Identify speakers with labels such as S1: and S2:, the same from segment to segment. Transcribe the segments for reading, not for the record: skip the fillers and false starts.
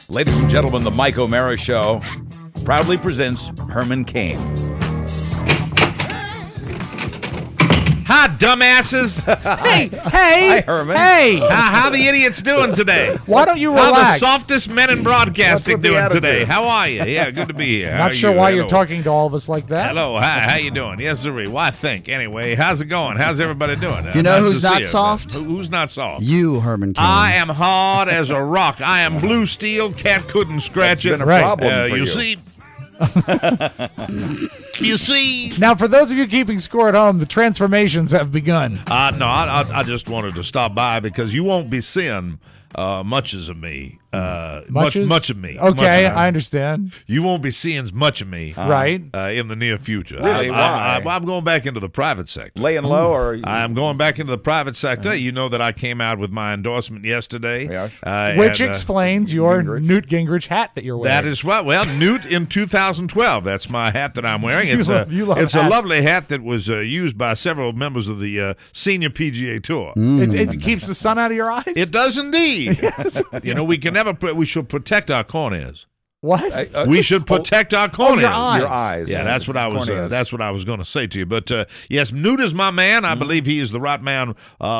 S1: Ladies and gentlemen, the Mike O'Mara Show proudly presents Herman Cain.
S2: Hi, dumbasses.
S3: Hey,
S1: Hi, Herman.
S3: hey.
S2: How the idiots doing today?
S3: Why don't you
S2: How the
S3: relax?
S2: softest men in broadcasting
S1: with the
S2: doing
S1: attitude?
S2: today? How are you? Yeah, good to be here. How
S3: Not
S2: are
S3: sure
S2: you?
S3: why
S2: Hello.
S3: you're talking to all of us like that.
S2: Hello, hi, how you doing? Yes, sir. Why, think. Anyway, how's it going? How's everybody doing?
S4: You know
S2: Nice
S4: who's
S2: to see
S4: not
S2: you.
S4: soft?
S2: Who's not soft?
S4: You, Herman Cain.
S2: I am hard as a rock. I am blue steel. Cat couldn't scratch
S1: That's
S2: it.
S1: been a
S3: Right.
S1: problem for you.
S2: See. You see.
S3: Now, for those of you keeping score at home, the transformations have begun.
S2: No, I just wanted to stop by because you won't be seeing muches of me. Much of me.
S3: Okay,
S2: Much of me.
S3: I understand.
S2: You won't be seeing much of me
S3: Right.
S2: in the near future.
S1: Really? Why?
S2: I'm going back into the private sector.
S1: Laying low, or
S2: I'm going back into the private sector. You know that I came out with my endorsement yesterday.
S1: Yes.
S3: Which
S2: and,
S3: explains your
S1: Gingrich.
S3: Newt Gingrich hat that you're wearing.
S2: that is right. Well, Newt in 2012. That's my hat that I'm wearing. It's
S3: You love
S2: it's a
S3: hats.
S2: lovely hat that was used by several members of the senior PGA Tour.
S3: It keeps the sun out of your eyes?
S2: It does indeed. You know, we can never. We should protect our corneas.
S3: What?
S2: We should protect our corneas.
S3: your eyes.
S1: your eyes.
S2: Yeah, that's what I was.
S1: Corneas.
S2: That's what I was going to say to you. But yes, Newt is my man. I believe he is the right man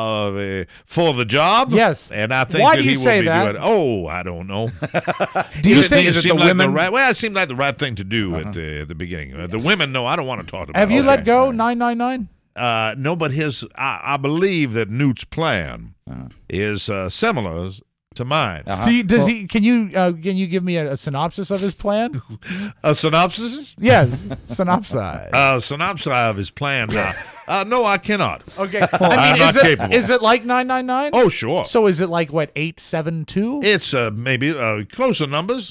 S2: for the job.
S3: Yes.
S2: and I think
S3: Why
S2: that
S3: do you
S2: he will
S3: say
S2: be
S3: that?
S2: good. Oh, I don't know.
S3: Do you
S2: It
S3: think?
S1: is it
S2: seemed
S1: the
S2: like
S1: women?
S2: right? Well, it seemed like the right thing to do at the beginning. The women, no, I don't want to talk about.
S3: Have you
S2: Okay.
S3: let go 999?
S2: No, but I believe that Newt's plan is similar to mine.
S3: Can you give me a synopsis of his plan?
S2: A synopsis?
S3: Yes, synopsize.
S2: Synopsis of his plan. No, I cannot.
S3: Okay.
S2: I'm not capable.
S3: Is it like 999?
S2: Oh, sure.
S3: So is it like what 872?
S2: It's maybe closer numbers,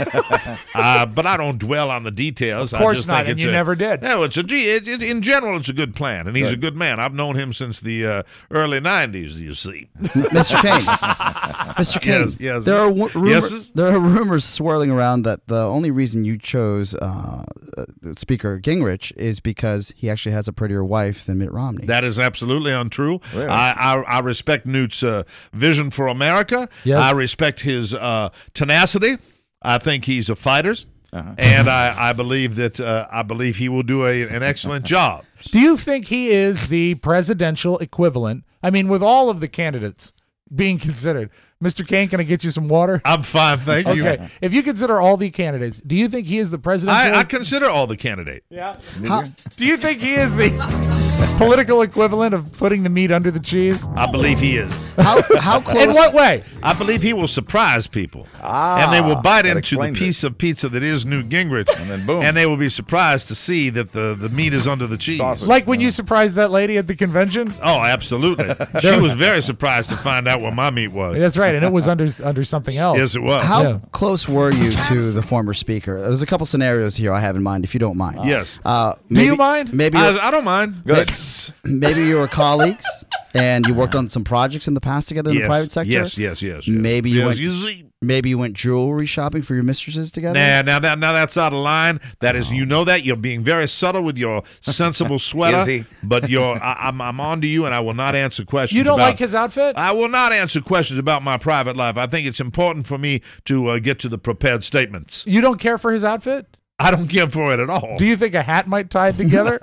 S2: but I don't dwell on the details.
S3: Of course
S2: I just
S3: not,
S2: think
S3: and
S2: it's
S3: you never did.
S2: No, in general, it's a good plan, and he's a good man. I've known him since the early '90s. You see,
S4: Mr. Cain. Mr. Cain.
S2: Yes.
S4: There are
S2: Yeses?
S4: there are rumors swirling around that the only reason you chose Speaker Gingrich is because he actually has a prettier wife than Mitt Romney.
S2: that is absolutely untrue.
S1: Really?
S2: I respect Newt's vision for America.
S3: Yes.
S2: I respect his tenacity. I think he's a fighter, and I believe that he will do an excellent job.
S3: Do you think he is the presidential equivalent? I mean, with all of the candidates being considered, Mr. Cain, can I get you some water?
S2: I'm fine, thank you.
S3: Okay. If you consider all the candidates, do you think he is the presidential?
S2: I consider all the candidates.
S3: Yeah. Do you think he is the political equivalent of putting the meat under the cheese?
S2: I believe he is.
S4: How close?
S3: In what way?
S2: I believe he will surprise people. And they will bite
S1: that
S2: into the
S1: explains
S2: piece of pizza that is Newt Gingrich.
S1: And then boom.
S2: And they will be surprised to see that the meat is under the cheese.
S1: Sausage.
S3: Like when you surprised that lady at the convention?
S2: Oh, absolutely. She was very surprised to find out what my meat was.
S3: That's right, and it was under something else.
S2: Yes, it was.
S4: How
S3: Yeah.
S4: close were you to the former speaker? There's a couple scenarios here I have in mind, if you don't mind.
S2: Yes.
S4: Maybe,
S3: you mind?
S4: Maybe
S2: I don't mind.
S1: Good.
S4: maybe you were colleagues and you worked on some projects in the past together in the private sector.
S2: Yes.
S4: Maybe you
S2: Yes,
S4: went-
S2: you see.
S4: Maybe you went jewelry shopping for your mistresses together.
S2: Now that's out of line. That is, you know that you're being very subtle with your sensible sweater.
S1: Is he?
S2: But I'm on to you, and I will not answer questions.
S3: You don't
S2: about,
S3: like his outfit?
S2: I will not answer questions about my private life. I think it's important for me to get to the prepared statements.
S3: You don't care for his outfit?
S2: I don't care for it at all.
S3: Do you think a hat might tie it together?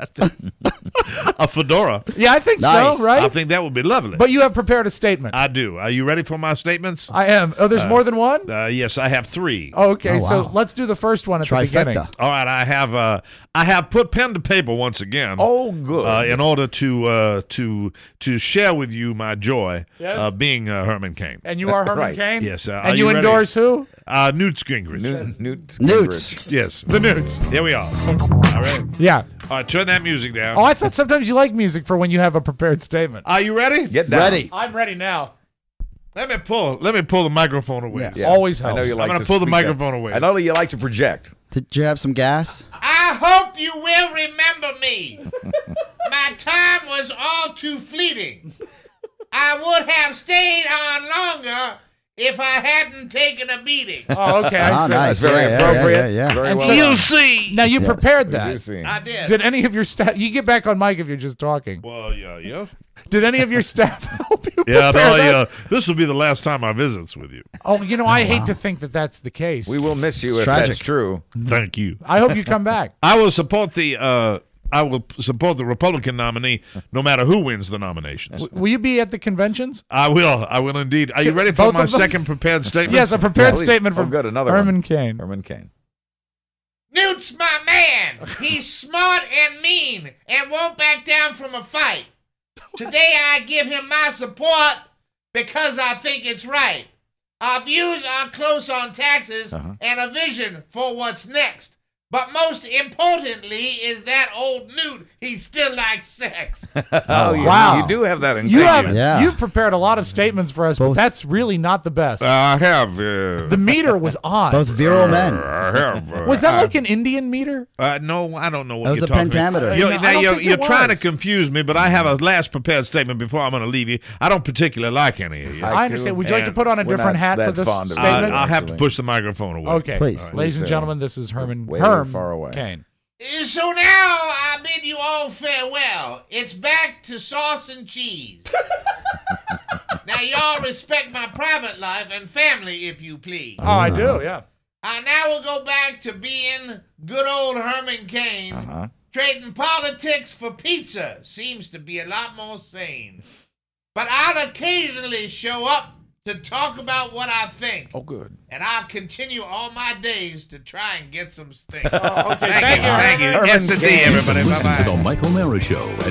S2: A fedora.
S3: Yeah, I think
S4: Nice.
S3: so, right?
S2: I think that would be lovely.
S3: But you have prepared a statement.
S2: I do. Are you ready for my statements?
S3: I am. Oh, there's more than one?
S2: Yes, I have three.
S3: Oh, okay,
S4: Oh,
S3: so
S4: wow.
S3: let's do the first one at the beginning.
S4: Trifecta.
S2: All right, I have put pen to paper once again.
S1: Oh, good.
S2: In order to share with you my joy
S3: Yes.
S2: of being Herman Cain.
S3: And you are Herman
S1: Right.
S3: Cain?
S2: Yes. Are
S3: And you
S2: ready?
S3: endorse who?
S2: Newt Gingrich.
S1: Newt
S4: Newts.
S2: Yes.
S3: The Newts.
S2: Here we are. All right.
S3: Yeah.
S2: All right. Turn that music down.
S3: Oh, I thought sometimes you like music for when you have a prepared statement.
S2: Are you ready?
S1: Get down.
S4: Ready.
S3: I'm ready now.
S2: Let me pull the microphone away.
S4: Yeah.
S1: Yeah.
S3: Always
S1: I know
S3: helps.
S1: you like
S2: gonna
S1: to
S2: pull the
S1: speak
S2: microphone
S1: up.
S2: away.
S1: I know that you like to project.
S4: Did you have some gas?
S2: I hope you will remember me. My time was all too fleeting. I would have stayed on longer
S5: if I hadn't taken a beating.
S3: Oh, okay. I see.
S4: Nice.
S1: That's very appropriate.
S4: Yeah.
S1: Very
S3: And
S1: well
S3: so-
S1: done.
S2: You'll see.
S3: Now you prepared
S1: We
S3: that.
S1: do see.
S5: I did.
S3: Did any of your staff? You get back on mic if you're just talking.
S2: Well, yeah.
S3: Did any of your staff help you
S2: Yeah,
S3: prepare
S2: no,
S3: that?
S2: yeah. This will be the last time I visits with you.
S3: Oh, I hate to think that that's the case.
S1: We will miss you
S4: It's
S1: if
S4: tragic.
S1: that's true.
S2: Thank you.
S3: I hope you come back.
S2: I will support the Republican nominee, no matter who wins the nominations.
S3: Will you be at the conventions?
S2: I will indeed. Are you ready for
S3: Both
S2: my
S3: of them?
S2: second prepared statement?
S3: Yes, a prepared
S1: Please.
S3: statement
S1: Oh,
S3: from
S1: good, another
S3: Herman
S1: one.
S3: Cain.
S1: Herman Cain.
S5: Newt's my man. He's smart and mean and won't back down from a fight. Today I give him my support because I think it's right. Our views are close on taxes and a vision for what's next. But most importantly is that old Newt, he still likes sex.
S1: Oh,
S3: wow.
S1: You do have that in
S3: You have
S1: common.
S4: Yeah.
S3: you've prepared a lot of statements for us, but
S4: Both-
S3: that's really not the best.
S2: I have.
S3: The meter was on.
S4: Both virile men.
S2: I have.
S3: Was that like an Indian meter?
S2: No, I don't know what
S4: That was
S2: you're
S4: a
S2: talking
S4: pentameter.
S2: about.
S3: No, I don't think
S2: You're
S3: it
S2: trying to
S3: was.
S2: confuse me, but I have a last prepared statement before I'm going to leave you. I don't particularly like any of you.
S3: I understand. Would you like to put on a
S1: We're
S3: different
S1: not
S3: hat
S1: that
S3: for this
S1: fond of
S3: statement?
S2: I'll have to
S1: actually.
S2: push the microphone away.
S3: Okay.
S4: Please.
S3: Ladies and
S1: Please,
S3: gentlemen, this is Herman
S1: way far away.
S3: Cain.
S5: So now I bid you all farewell. It's back to sauce and cheese. Now y'all respect my private life and family, if you please.
S3: Oh, I do, yeah.
S5: I now will go back to being good old Herman Cain. Trading politics for pizza seems to be a lot more sane. But I'll occasionally show up to talk about what I think.
S1: Oh, good.
S5: And I'll continue all my days to try and get some stink.
S3: Okay,
S5: Thank you.
S3: thank you.
S5: Yes,
S1: Herman
S5: indeed,
S1: Cain.
S5: everybody.
S6: Listen to
S5: Bye-bye.
S6: the Mike O'Mara Show at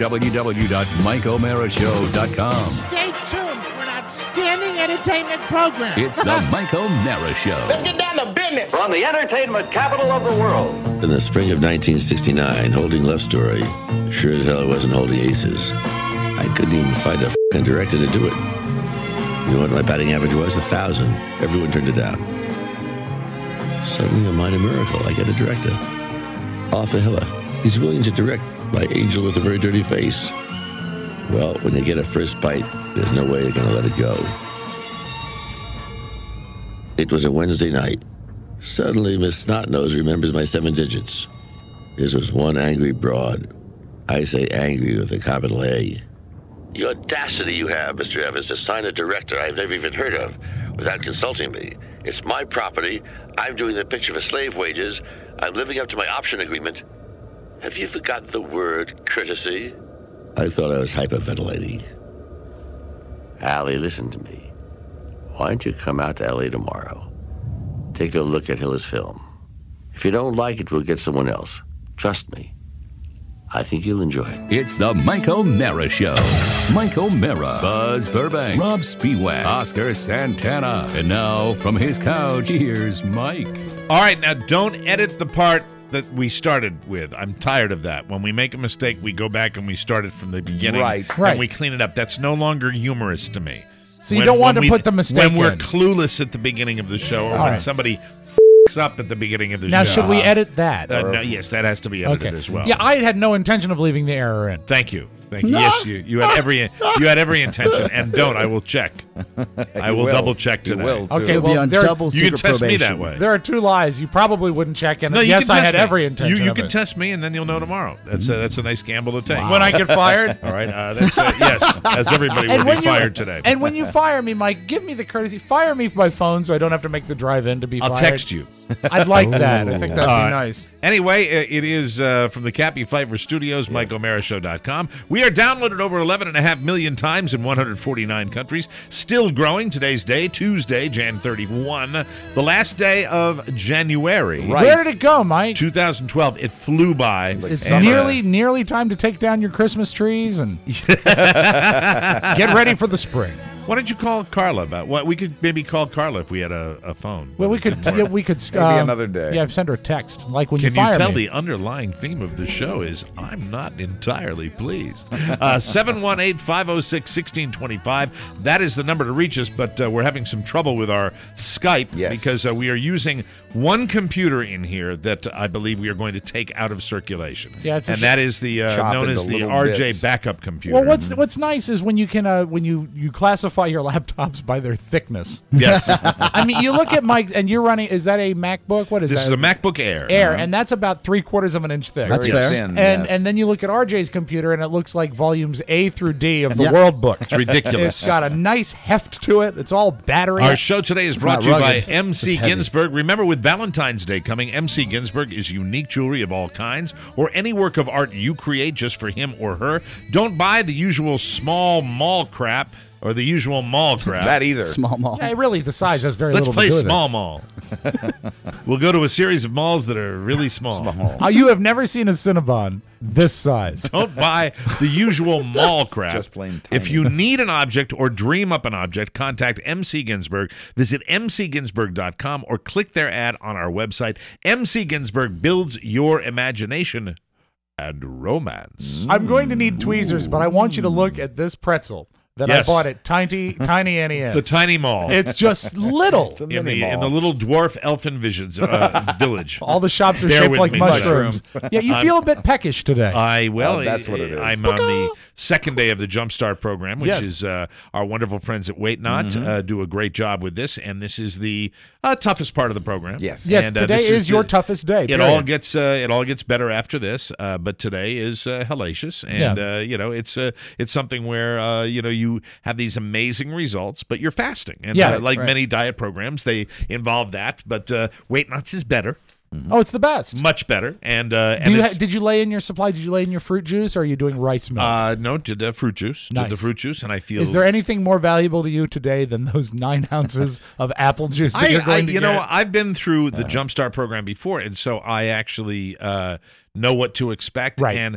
S6: www.mikeomarashow.com.
S7: Stay tuned for an outstanding entertainment program.
S6: It's the Mike O'Mara Show.
S5: Get down to business.
S8: From the entertainment capital of the world. In the spring of 1969, holding Love Story, sure as hell wasn't holding Aces. I couldn't even find a f***ing director to do it. You know what my batting average was? 1,000. Everyone turned it down. Suddenly, a minor miracle. I get a director. Arthur Hiller. He's willing to direct my angel with a very dirty face. Well, when you get a first bite, there's no way you're going to let it go. It was a Wednesday night. Suddenly, Miss Snotnose remembers my 7 digits. This was one angry broad. I say angry with a capital A. The audacity you have, Mr. Evans, to sign a director I've never even heard of without consulting me. It's my property. I'm doing the picture for slave wages. I'm living up to my option agreement. Have you forgotten the word courtesy? I thought I was hyperventilating. Allie, listen to me. Why don't you come out to L.A. tomorrow? Take a look at Hiller's film. If you don't like it, we'll get someone else. Trust me. I think you'll enjoy it.
S6: It's the Mike O'Mara Show. Mike O'Mara, Buzz Burbank, Rob Spiewak, Oscar Santana. And now, from his couch, here's Mike.
S2: All right, now don't edit the part that we started with. I'm tired of that. When we make a mistake, we go back and we start it from the beginning.
S1: Right.
S3: Right.
S2: And we clean it up. That's no longer humorous to me.
S3: So you don't want to put the mistake
S2: When we're
S3: in.
S2: clueless at the beginning of the show, or
S3: All
S2: when
S3: right.
S2: somebody f***s up at the beginning of the
S3: Now,
S2: show.
S3: should we edit that?
S2: No, yes, that has to be edited
S3: Okay.
S2: as well.
S3: Yeah, I had no intention of leaving the error in.
S2: Thank you. Thank you. Yes, you had every intention. And don't. I will check. I will double check
S1: You
S2: today.
S1: will, too.
S3: Okay,
S4: He'll
S3: well,
S4: be on
S3: there-
S4: double
S2: You can
S4: secret
S2: test me
S4: probation.
S2: that way.
S3: There are 2 lies. You probably wouldn't check in.
S2: No, you
S3: Yes,
S2: can
S3: I
S2: test
S3: had
S2: me.
S3: every intention
S2: You
S3: of
S2: can
S3: it.
S2: test me, and then you'll know tomorrow. That's a nice gamble to take.
S3: When I get fired?
S2: All right. That's yes, as everybody will be fired today.
S3: And when you fire me, Mike, give me the courtesy. Fire me by phone so I don't have to make the drive in to be
S2: I'll
S3: fired.
S2: text you.
S3: I'd like that. I think that'd
S2: All
S3: be
S2: right.
S3: nice.
S2: Anyway, it is from the Cappy Pfeiffer Studios, MikeOMaraShow.com. We are downloaded over 11.5 million times in 149 countries. Still growing. Today's day, Tuesday, Jan 31, the last day of January.
S1: Right.
S3: Where did it go, Mike?
S2: 2012. It flew by.
S3: It's
S2: And,
S3: nearly time to take down your Christmas trees and get ready for the spring.
S2: why don't you call Carla about what we could maybe call Carla if we had a phone?
S3: Well, we could
S1: Maybe another day.
S3: Yeah, send her a text like when
S2: Can
S3: you fire
S2: you tell
S3: me.
S2: the underlying theme of the show is I'm not entirely pleased. 718-506-1625. That is the number to reach us, but we're having some trouble with our Skype
S1: Yes.
S2: because we are using one computer in here that I believe we are going to take out of circulation.
S3: Yeah, it's a
S2: and
S3: sh-
S2: that is the
S1: Chop
S2: known
S1: into
S2: as the
S1: little
S2: RJ
S1: bits.
S2: backup computer.
S3: Well, what's nice is when you can when you classify classify your laptops by their thickness.
S2: Yes.
S3: I mean, you look at Mike's, and you're running. Is that a MacBook? What is
S2: This
S3: that?
S2: is a MacBook Air.
S3: Air, and that's about 3/4 of an inch thick.
S4: That's
S1: Very
S4: fair.
S1: thin,
S3: And
S1: yes.
S3: and then you look at RJ's computer, and it looks like volumes A through D of the
S4: Yeah.
S3: World Book.
S2: It's ridiculous.
S3: It's got a nice heft to it. It's all battery.
S2: Our show today is brought
S4: not
S2: to you by
S4: rugged.
S2: MC
S4: It's heavy.
S2: Ginsburg. Remember, with Valentine's Day coming, MC Ginsburg is unique jewelry of all kinds, or any work of art you create just for him or her. Don't buy the usual small mall crap or the usual mall crap.
S1: That either.
S4: Small mall.
S3: Yeah, really, the size has very
S2: Let's
S3: little
S2: play
S3: to do with
S2: small mall. We'll go to a series of malls that are really small.
S3: it. You have never seen a Cinnabon this size.
S2: Don't buy the usual mall crap.
S1: Just plain
S2: If
S1: tiny.
S2: you need an object or dream up an object, contact MC Ginsburg. Visit mcginsburg.com or click their ad on our website. MC Ginsburg builds your imagination and romance.
S3: I'm going to need tweezers, but I want you to look at this pretzel that
S2: Yes.
S3: I bought at Tiny NES.
S2: The tiny mall.
S3: It's just little.
S2: in the little dwarf elfin visions village.
S3: All the shops are
S2: Bear
S3: shaped
S2: with
S3: like
S2: me,
S3: mushrooms. Yeah, you feel a bit peckish today.
S1: That's what it is.
S2: I'm on the second day of the Jumpstart program, which
S3: Yes.
S2: is our wonderful friends at Wait Not do a great job with this, and this is the toughest part of the program.
S1: Yes.
S3: yes,
S2: And,
S3: today
S2: this
S3: is your
S2: the-
S3: toughest day.
S2: It all gets better after this, but today is hellacious, and it's something where you have these amazing results, but you're fasting, and
S3: Yeah,
S2: like
S4: right.
S2: many diet programs, they involve that. But Weight Nuts is better,
S3: Oh, it's the best.
S2: much better, and
S3: Did you lay in your supply? Did you lay in your fruit juice, or are you doing rice milk?
S2: no, did the fruit juice,
S3: Nice.
S2: and I feel.
S3: Is there anything more valuable to you today than those 9 ounces of apple juice that you're going to get?
S2: I've been through the Jumpstart program before, and so I actually know what to expect.
S3: Right.
S2: And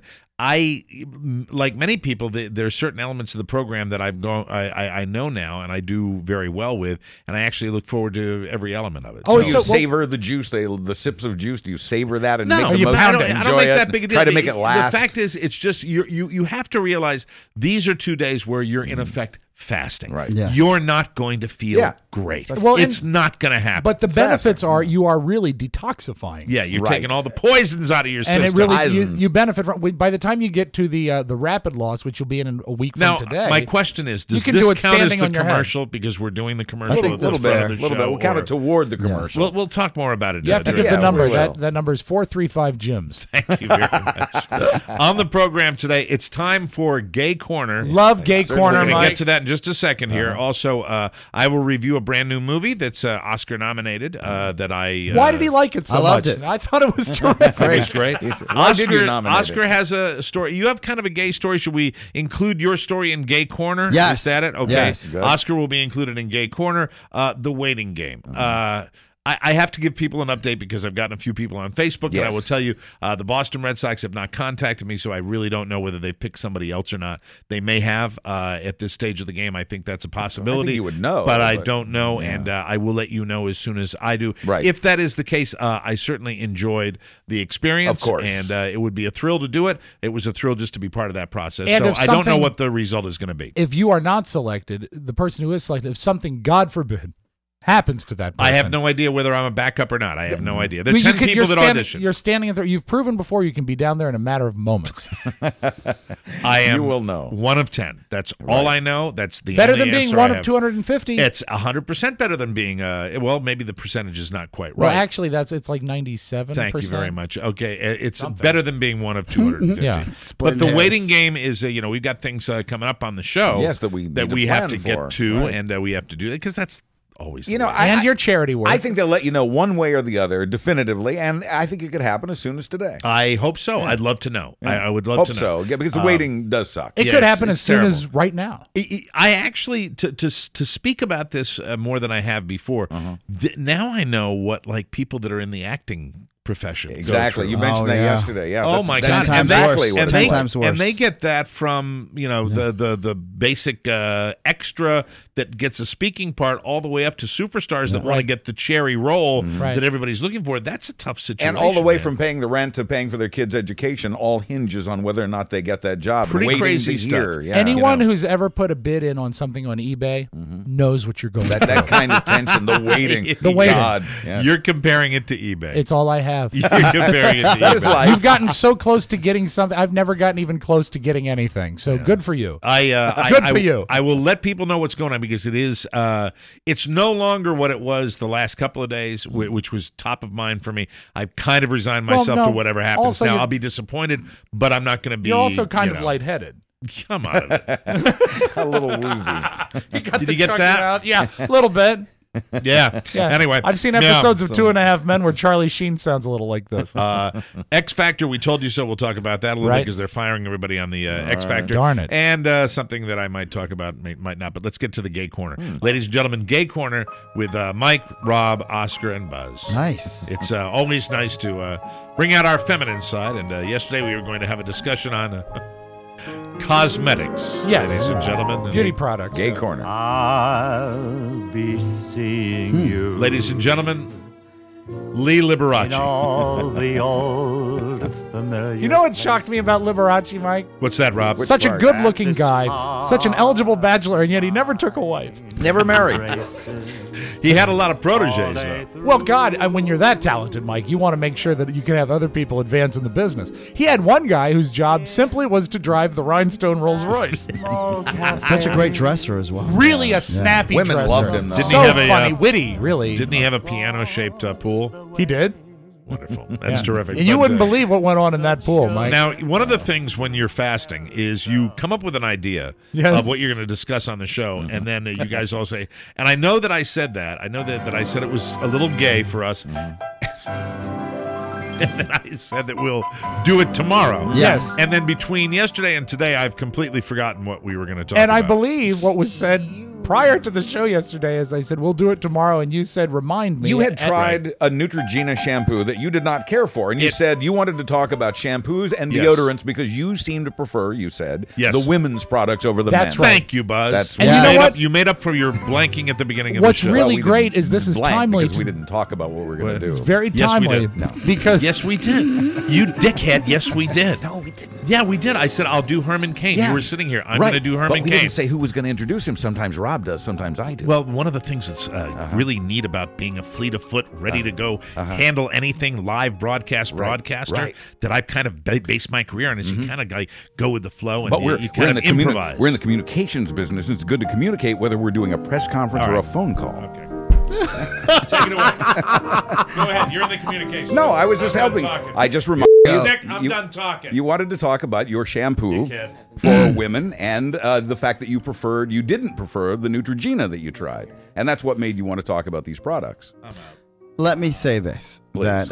S2: like many people, there are certain elements of the program that I know now, and I do very well with, and I actually look forward to every element of it.
S3: Oh,
S1: Do
S3: it's
S1: you
S3: so- well-
S1: savor the juice, the sips of juice? Do you savor that and
S2: No,
S1: make the
S3: you
S1: most
S3: pound
S1: of
S3: it.
S1: it?
S2: I
S1: Enjoy
S2: don't make
S1: it,
S2: that big a deal.
S1: Try to make it last.
S2: The fact is, it's just you have to realize these are 2 days where you're in effect fasting.
S1: Right.
S4: Yes.
S2: You're not going to feel
S1: Yeah.
S2: great.
S3: Well,
S2: it's
S3: and-
S2: not going to happen.
S3: But the benefits are you are really detoxifying.
S2: yeah, you're
S1: Right.
S2: taking all the poisons out of your
S3: And
S2: system.
S3: it really
S1: Isons.
S3: you benefit from. By the time you get to the rapid loss, which you'll be in a week
S2: Now,
S3: from today,
S2: my question is, does
S3: you can
S2: this
S3: do it
S2: count as
S3: standing
S2: the
S3: on your head.
S2: commercial because we're doing the commercial
S1: A
S2: at
S1: little
S2: the
S1: bit.
S2: front of the
S1: little
S2: show?
S1: bit. We'll count
S2: or-
S1: it toward the commercial.
S2: We'll talk more about it.
S3: you have to
S2: during
S3: give
S1: Yeah,
S3: the
S1: we
S3: number.
S1: will.
S3: That number is 435 gyms.
S2: Thank you very much. On the program today, it's time for Gay Corner.
S3: Love Gay
S1: Certainly.
S3: Corner,
S2: We're going to
S3: Mike.
S2: get to that in just a second here. Also, I will review a brand new movie that's Oscar nominated that I...
S3: Why did he like it so
S4: I loved
S3: much?
S4: it.
S3: I thought it was terrific.
S2: It was great.
S1: Why did you nominate
S2: Oscar
S1: it?
S2: has a story. You have kind of a gay story. Should we include your story in Gay Corner?
S4: Yes.
S2: Is that it? Okay.
S4: Yes.
S1: Good.
S2: Oscar will be included in Gay Corner. The Waiting Game. I have to give people an update because I've gotten a few people on Facebook, and I
S1: Yes.
S2: will tell you the Boston Red Sox have not contacted me, so I really don't know whether they picked somebody else or not. They may have at this stage of the game. I think that's a possibility.
S1: you would know,
S2: but I
S1: but-
S2: don't know, and I will let you know as soon as I do.
S1: Right.
S2: If that is the case, I certainly enjoyed the experience.
S1: Of course.
S2: And it would be a thrill to do it. It was a thrill just to be part of that process.
S3: And
S2: so
S3: if
S2: I don't know
S3: something-
S2: what the result is going to be.
S3: If you are not selected, the person who is selected, if something, God forbid, happens to that person.
S2: I have no idea whether I'm a backup or not. I have no idea. There are
S3: Well,
S2: 10 people that audition.
S3: You're standing there. You've proven before you can be down there in a matter of moments.
S2: I am
S1: You will know.
S2: 1 of 10. That's all I know. That's the
S3: Better
S2: only
S3: than being
S2: answer
S3: one
S2: I
S3: of
S2: have.
S3: 250.
S2: It's 100% better than being, well, maybe the percentage is not quite
S3: well,
S2: right.
S3: actually, it's like 97%.
S2: Thank you very much. Okay, it's better than being one of 250.
S3: Yeah.
S2: But
S4: Splitting
S2: the
S4: hairs.
S2: waiting game is, we've got things coming up on the show.
S1: Yes, that we need to
S2: have
S1: plan
S2: to
S1: for.
S2: get to,
S1: Right.
S2: and we have to do that because that's always
S1: You
S2: the
S1: know,
S2: way.
S3: And your charity work.
S1: I think they'll let you know one way or the other definitively, and I think it could happen as soon as today.
S2: I hope so. I'd love to know. I would love
S1: Hope
S2: to know.
S1: so, yeah, because the waiting does suck.
S3: it
S2: yeah,
S3: could
S2: it's-
S3: happen as
S2: it's
S3: soon as
S2: terrible.
S3: right now.
S2: I actually to speak about this more than I have before. Now I know what like people that are in the acting profession go
S1: Exactly.
S2: through.
S1: You mentioned
S4: Oh,
S1: that
S4: yeah.
S1: yesterday. Yeah.
S2: Oh my God!
S1: That's
S4: 10 times
S1: exactly
S4: worse.
S1: what
S2: and
S1: it
S4: Ten
S2: they,
S1: is.
S4: times worse.
S2: and they get that from the basic extra that gets a speaking part all the way up to superstars that want to get the cherry role
S3: Right.
S2: that everybody's looking for. That's a tough situation.
S1: And all the way
S2: man.
S1: from paying the rent to paying for their kids' education all hinges on whether or not they get that job.
S2: Pretty
S1: Waiting
S2: crazy
S1: to
S2: stuff.
S1: hear. Yeah,
S3: Anyone
S1: you know.
S3: who's ever put a bid in on something on eBay knows what you're going
S1: that
S3: through.
S1: kind of tension, the waiting.
S3: The waiting.
S1: God. Yeah.
S2: You're comparing it to eBay.
S3: It's all I have. have.
S2: You're very into
S1: That is
S2: eBay.
S1: life.
S3: You've gotten so close to getting something. I've never gotten even close to getting anything. So good for you.
S2: Good
S3: for you.
S2: I will let people know what's going on because it is. It's no longer what it was the last couple of days, which was top of mind for me. I've kind of resigned
S3: Well,
S2: myself
S3: no,
S2: to whatever happens.
S3: also
S2: Now
S3: you're-
S2: I'll be disappointed, but I'm not going to be.
S3: You're also kind of
S2: know.
S3: lightheaded.
S2: Come on.
S1: A little woozy.
S2: Did you get that?
S3: Out. Yeah, a little bit.
S2: Yeah.
S3: Yeah.
S2: Anyway,
S3: I've seen
S2: yeah,
S3: episodes of 2.5 Men where Charlie Sheen sounds a little like this.
S2: X Factor, we told you so. We'll talk about that a little
S3: Right.
S2: bit because they're firing everybody on the X Factor.
S3: Darn it.
S2: And something that I might talk about, might not, but let's get to the Gay Corner. Ladies and gentlemen, Gay Corner with Mike, Rob, Oscar, and Buzz.
S4: Nice.
S2: It's always nice to bring out our feminine side. And yesterday we were going to have a discussion on cosmetics,
S3: Yes.
S2: ladies and gentlemen.
S3: Beauty products.
S1: Gay corner.
S9: I'll be seeing you.
S2: Ladies and gentlemen, Lee Liberace.
S9: In all the old familiar.
S3: You know what shocked me about Liberace, Mike?
S2: What's that, Rob?
S3: Such a
S1: part?
S3: good-looking guy, such an eligible bachelor, and yet he never took a wife.
S1: Never married.
S2: He had a lot of proteges, though.
S3: Well, God, when you're that talented, Mike, you want to make sure that you can have other people advance in the business. He had one guy whose job simply was to drive the rhinestone Rolls Royce.
S4: Such a great dresser as well.
S3: Really a snappy
S1: Women
S3: dresser.
S1: loved him, though.
S2: Didn't
S3: So
S2: he have a,
S3: funny, witty, really.
S2: Didn't he have a piano-shaped pool?
S3: He did.
S2: Wonderful. That's terrific.
S3: And you
S2: But,
S3: wouldn't believe what went on in that pool, Mike.
S2: Now, one of the things when you're fasting is you come up with an idea
S3: Yes.
S2: of what you're going to discuss on the show, and then you guys all say, and I know that I said that. I know that I said it was a little gay for us. And then I said that we'll do it tomorrow.
S3: Yes.
S2: And then between yesterday and today, I've completely forgotten what we were going to talk
S3: And
S2: about.
S3: I believe what was said prior to the show yesterday is I said, we'll do it tomorrow, and you said, remind me.
S1: You had
S3: And-
S1: tried a Neutrogena shampoo that you did not care for, and you said you wanted to talk about shampoos and
S2: Yes.
S1: deodorants because you seem to prefer, you said,
S2: Yes.
S1: the women's products over the
S3: That's
S1: men's.
S3: right.
S2: Thank you, Buzz.
S1: That's
S3: And you know what?
S2: You made up for your blanking at the beginning of
S3: What's
S2: the show.
S3: really
S1: we
S3: great
S1: didn't
S3: is this is
S1: blank
S3: timely.
S1: because we didn't talk about what we were going to do.
S3: It's very
S2: Yes, we
S3: timely.
S2: did.
S1: No.
S3: Because
S2: Yes, we did. You dickhead. Yes, we did.
S1: No, we didn't.
S2: Yeah, we did. I said, I'll do Herman Cain.
S1: Yeah.
S2: You were sitting here. I'm
S1: Right.
S2: going to do
S1: But
S2: Herman
S1: we
S2: Cain.
S1: didn't say who was going to introduce him. Sometimes Rob does, sometimes I do.
S2: Well, one of the things that's really neat about being a fleet of foot, ready to go handle anything live broadcaster
S1: right.
S2: that I've kind of based my career on is you kind of like go with the flow and
S1: but
S2: you
S1: we're
S2: kind
S1: in
S2: of
S1: the
S2: improvise.
S1: we're in the communications business. It's good to communicate whether we're doing a press conference
S2: All
S1: or a
S2: right.
S1: phone call.
S2: Okay. Take it away. Go ahead. You're in the communications.
S1: No, I was just
S2: I'm done
S1: helping.
S2: talking.
S1: I just reminded you.
S2: Nick, I'm done talking.
S1: You wanted to talk about your shampoo
S2: Dickhead.
S1: for women and the fact that you didn't prefer the Neutrogena that you tried. And that's what made you want to talk about these products.
S4: Let me say this,
S1: Please.
S4: that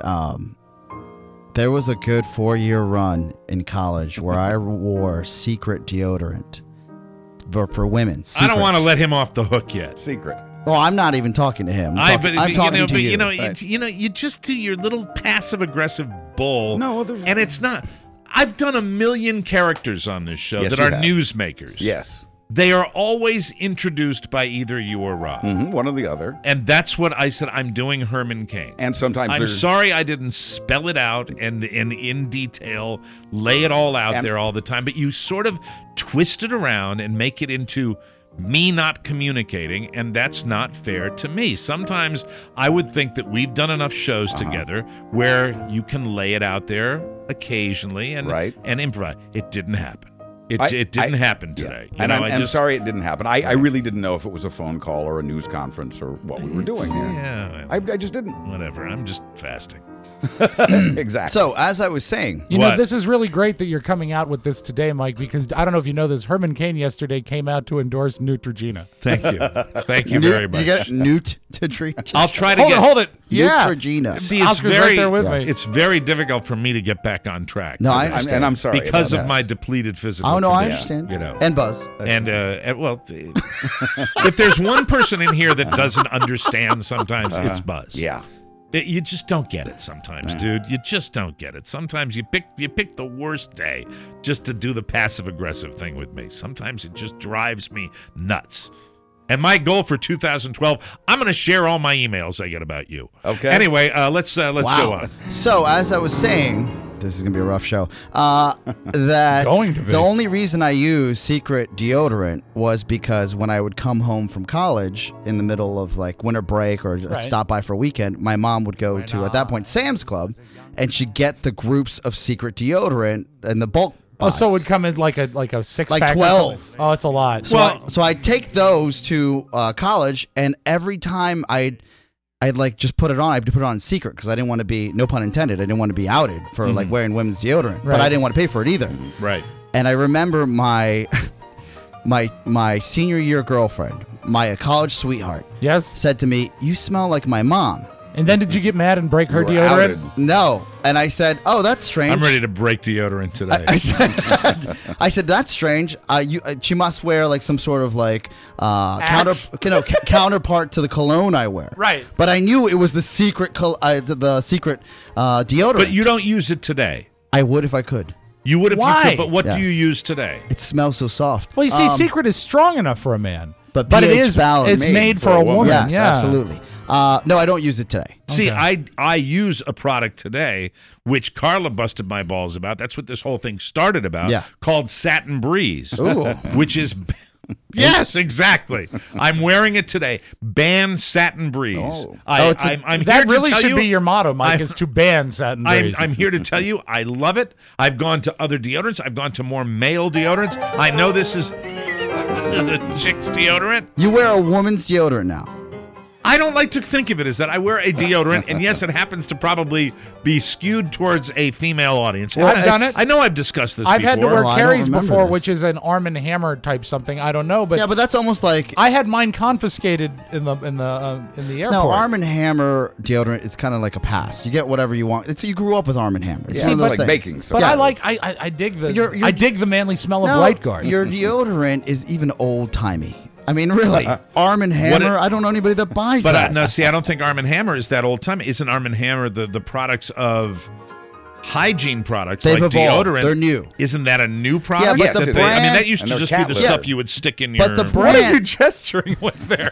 S4: there was a good 4-year run in college where I wore secret deodorant for women.
S2: I don't want to
S4: Secret.
S2: let him off the hook yet.
S1: Secret.
S4: Well, I'm not even talking to him. I'm talking to you.
S2: You just do your little passive aggressive bull.
S1: No, there's-
S2: and it's not. I've done 1 million characters on this show
S1: Yes,
S2: that
S1: you
S2: are
S1: have.
S2: newsmakers.
S1: Yes.
S2: They are always introduced by either you or Rob.
S1: One or the other.
S2: And that's what I said. I'm doing Herman Cain.
S1: And sometimes
S2: I'm
S1: there's
S2: sorry I didn't spell it out and in detail, lay it all out
S1: And-
S2: there all the time, but you sort of twist it around and make it into me not communicating, and that's not fair to me. Sometimes I would think that we've done enough shows together where you can lay it out there occasionally and
S1: Right.
S2: and improvise. It didn't happen. It didn't happen today.
S1: Yeah. And I'm sorry it didn't happen. I really didn't know if it was a phone call or a news conference or what we were doing here.
S2: Yeah,
S1: I just didn't.
S2: whatever. I'm just fasting.
S1: Exactly.
S4: So, as I was saying,
S3: You know,
S2: What?
S3: this is really great that you're coming out with this today, Mike, because I don't know if you know this. Herman Cain yesterday came out to endorse Neutrogena.
S2: Thank you. Thank you very much.
S4: You get Newt to treat.
S2: I'll try to
S3: Hold it. Yeah.
S4: Neutrogena.
S2: See, it's
S3: Oscar's
S2: very,
S3: right there with me.
S2: it's very difficult for me to get back on track.
S4: No, I
S2: today.
S4: understand.
S1: and I'm sorry
S2: because
S1: about
S2: of
S1: that.
S2: my depleted physical.
S4: Oh no, I
S2: condition,
S4: understand.
S2: You know,
S4: And Buzz.
S2: and if there's one person in here that doesn't understand, sometimes it's Buzz.
S1: Yeah.
S2: You just don't get it sometimes, dude. You just don't get it. Sometimes you pick the worst day just to do the passive aggressive thing with me. Sometimes it just drives me nuts. And my goal for 2012, I'm going to share all my emails I get about you.
S1: Okay.
S2: Anyway, let's go
S4: Wow.
S2: on.
S4: So, as I was saying, this is gonna be a rough show. That
S3: Going to be.
S4: The only reason I use Secret deodorant was because when I would come home from college in the middle of like winter break or stop by for a weekend, my mom would go to at that point Sam's Club, and she'd get the groups of Secret deodorant and the bulk.
S3: Oh, so it would come in like a six
S4: Like
S3: pack.
S4: 12.
S3: Oh, it's a lot.
S4: So I'd take those to college, and every time I'd like just put it on. I'd put it on in secret because I didn't want to be, no pun intended, I didn't want to be outed for like wearing women's deodorant, but I didn't want to pay for it either.
S2: Right.
S4: And I remember my senior year girlfriend, my college sweetheart,
S3: Yes.
S4: said to me, "You smell like my mom."
S3: And then did you get mad and break her
S1: You were
S3: deodorant?
S1: outed.
S4: No, and I said, "Oh, that's strange."
S2: I'm ready to break deodorant today.
S4: I said that's strange. She must wear like some sort of like counterpart to the cologne I wear.
S3: Right.
S4: But I knew it was the secret deodorant.
S2: But you don't use it today.
S4: I would if I could.
S2: You would if you
S3: Why?
S2: could, but what do
S4: Yes.
S2: you use today?
S4: It smells so soft.
S3: Well, you see, Secret is strong enough for a man.
S4: But
S3: it
S4: pH
S3: is
S4: valve
S3: it's made for a woman.
S4: Yes,
S3: yeah.
S4: absolutely. No, I don't use it today.
S2: See, I use a product today, which Carla busted my balls about. That's what this whole thing started about.
S4: Yeah.
S2: Called Satin Breeze,
S4: Ooh.
S2: which is. Yes, exactly. I'm wearing it today. Ban Satin Breeze.
S1: Oh.
S2: I'm here
S3: That
S2: to
S3: really
S2: tell
S3: should
S2: you,
S3: be your motto, Mike,
S2: I'm-
S3: is to ban satin breeze.
S2: I'm here to tell you, I love it. I've gone to other deodorants. I've gone to more male deodorants. I know this is a chick's deodorant.
S4: You wear a woman's deodorant now.
S2: I don't like to think of it as that. I wear a deodorant, and yes, it happens to probably be skewed towards a female audience.
S3: Well,
S2: And
S3: I've done it.
S2: I know I've discussed this
S3: I've
S2: before.
S3: had to wear
S4: Oh, I don't
S3: Carrie's
S4: remember
S3: before,
S4: this.
S3: which is an Arm & Hammer type something. I don't know, but
S4: Yeah, but that's almost like
S3: I had mine confiscated in the airport.
S4: no Arm & Hammer deodorant is kind of like a pass. You get whatever you want. It's you grew up with Arm & Hammer. It's
S1: Yeah,
S4: one of
S1: it's
S4: those
S1: like
S4: things.
S1: baking soda.
S3: But
S1: Yeah.
S3: I dig the
S4: You're-
S3: I dig the manly smell of
S4: No,
S3: Right Guard.
S4: your deodorant is even old timey. I mean, really, Arm & Hammer. I don't know anybody that buys
S2: But
S4: that.
S2: no, see, I don't think Arm & Hammer is that old time. Isn't Arm & Hammer the products of hygiene products
S4: They've
S2: like
S4: evolved.
S2: deodorant?
S4: They're new.
S2: Isn't that a new product?
S4: but the
S2: I mean,
S4: brand-
S2: that used
S1: and
S2: to
S1: they're
S2: just be the
S1: cat
S2: stuff
S1: litter.
S2: you would stick in your.
S4: But the
S3: What are you
S4: brand,
S3: gesturing with there?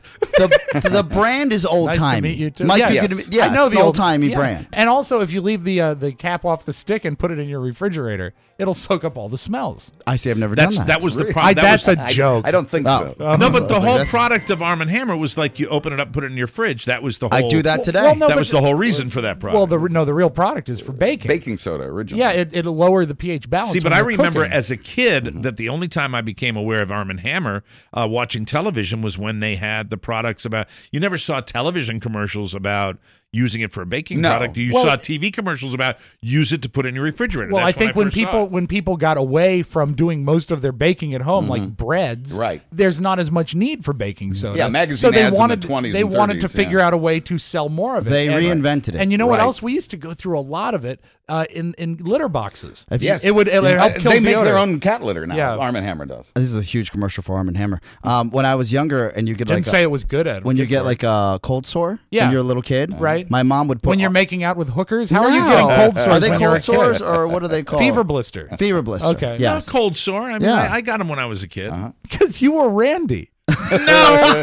S4: the brand is old
S3: Nice to
S4: timey.
S3: meet you too.
S4: Mike,
S3: Yeah,
S4: you
S1: yes.
S4: could- yeah,
S3: I know
S4: it's
S3: the
S4: an old timey
S3: yeah.
S4: brand.
S3: And also, if you leave the cap off the stick and put it in your refrigerator, it'll soak up all the smells.
S4: I see. I've never done that.
S2: That was the
S1: Really?
S2: problem.
S3: That's
S2: was,
S3: a joke.
S1: I don't think
S4: Oh.
S1: so.
S2: no, but the
S4: Like,
S2: whole
S4: that's-
S2: product of Arm & Hammer was like you open it up, put it in your fridge. That was the whole.
S4: I do that today.
S3: Well, no,
S2: that
S3: but
S2: was the whole reason for that product.
S3: Well, the real product is for baking.
S1: Baking soda originally.
S3: Yeah, it'll lower the pH balance.
S2: See, but
S3: when
S2: I
S3: you're
S2: remember
S3: cooking.
S2: as a kid that the only time I became aware of Arm & Hammer watching television was when they had the products about. You never saw television commercials about using it for a baking
S1: No.
S2: product. You
S3: Well-
S2: saw TV commercials about use it to put in your refrigerator.
S3: Well,
S2: That's
S3: I think when
S2: first saw it.
S3: people got away from doing most of their baking at home, like breads,
S1: Right.
S3: there's not as much need for baking soda.
S1: Yeah, magazine
S3: so they
S1: ads in the
S3: wanted
S1: 20s
S3: they
S1: and
S3: wanted to
S1: 30s,
S3: figure
S1: yeah.
S3: out a way to sell more of it.
S4: They
S3: And-
S4: reinvented it.
S3: And you know what
S1: Right.
S3: else? We used to go through a lot of it in litter boxes.
S4: If you-
S1: Yes.
S3: It would help kill
S1: They make
S3: deodorant.
S1: their own cat litter now.
S3: Yeah.
S1: Arm & Hammer does.
S4: This is a huge commercial for Arm & Hammer. When I was younger, and you get
S3: Didn't
S4: like
S3: say it was good at
S4: when you get like a cold sore
S3: Yeah.
S4: when you're a little kid,
S3: Right.
S4: My mom would put
S3: when you're making out with hookers. How are you
S4: No.
S3: getting cold sores
S4: Are they
S3: when you're a
S4: cold sores
S3: kid?
S4: or what are they called?
S3: Fever blister.
S4: Fever blister.
S3: Okay.
S2: No,
S4: Yes.
S2: cold sore. I mean,
S4: Yeah.
S2: I got them when I was a kid.
S3: Because you were Randy.
S2: No,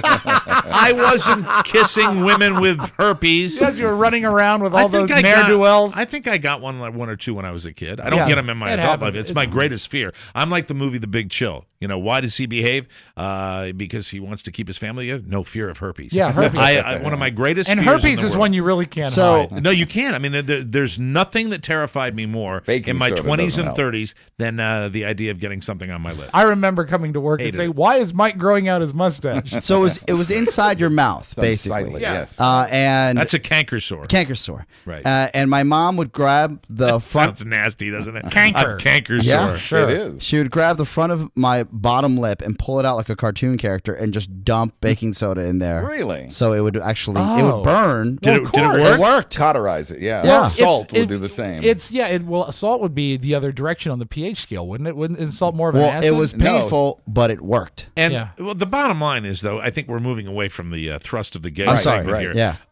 S2: I wasn't kissing women with herpes.
S3: Because you were running around with all those
S2: I
S3: ne'er-do-wells.
S2: I think I got one or two when I was a kid. I don't
S3: Yeah,
S2: get them in my
S3: it
S2: adult
S3: happens.
S2: life. It's my greatest fear. I'm like the movie The Big Chill. You know, why does he behave? Because he wants to keep his family together? No fear of herpes.
S3: Yeah, herpes.
S2: One of my greatest
S3: And
S2: fears in
S3: herpes
S2: the
S3: is
S2: world.
S3: one you really can't
S4: So-
S3: hide.
S2: No, you can't. I mean, there's nothing that terrified me more
S1: Baking
S2: in my
S1: soda
S2: 20s
S1: doesn't
S2: and
S1: help.
S2: 30s than the idea of getting something on my lip.
S3: I remember coming to work and
S2: Hated
S3: say,
S2: it.
S3: "Why is Mike growing out his mustache?"
S4: So it was inside your mouth, basically.
S1: Unsightly,
S3: Yeah.
S1: yes.
S4: And
S2: That's a canker sore.
S4: canker sore.
S2: Right.
S4: And my mom would grab the front.
S2: Sounds nasty, doesn't it?
S3: Canker.
S2: A canker
S4: Yeah.
S2: sore.
S3: Sure.
S1: It is.
S4: She would grab the front of my bottom lip and pull it out like a cartoon character and just dump baking soda in there.
S1: Really?
S4: So it would actually it
S3: Oh.
S4: would burn.
S2: Did
S3: Well,
S2: it
S3: of
S2: work?
S3: course.
S4: It worked.
S1: Cauterize it, yeah.
S4: Yeah.
S1: Salt
S3: It's-
S1: would do the same.
S3: Salt would be the other direction on the pH scale, wouldn't it? Isn't salt more of an
S4: Well,
S3: acid?
S4: it was
S1: No.
S4: painful, but it worked.
S2: And
S3: Yeah.
S2: well, the bottom line is, though, I think we're moving away from the thrust of the gay
S4: I'm sorry,
S2: segment
S1: right.
S2: here.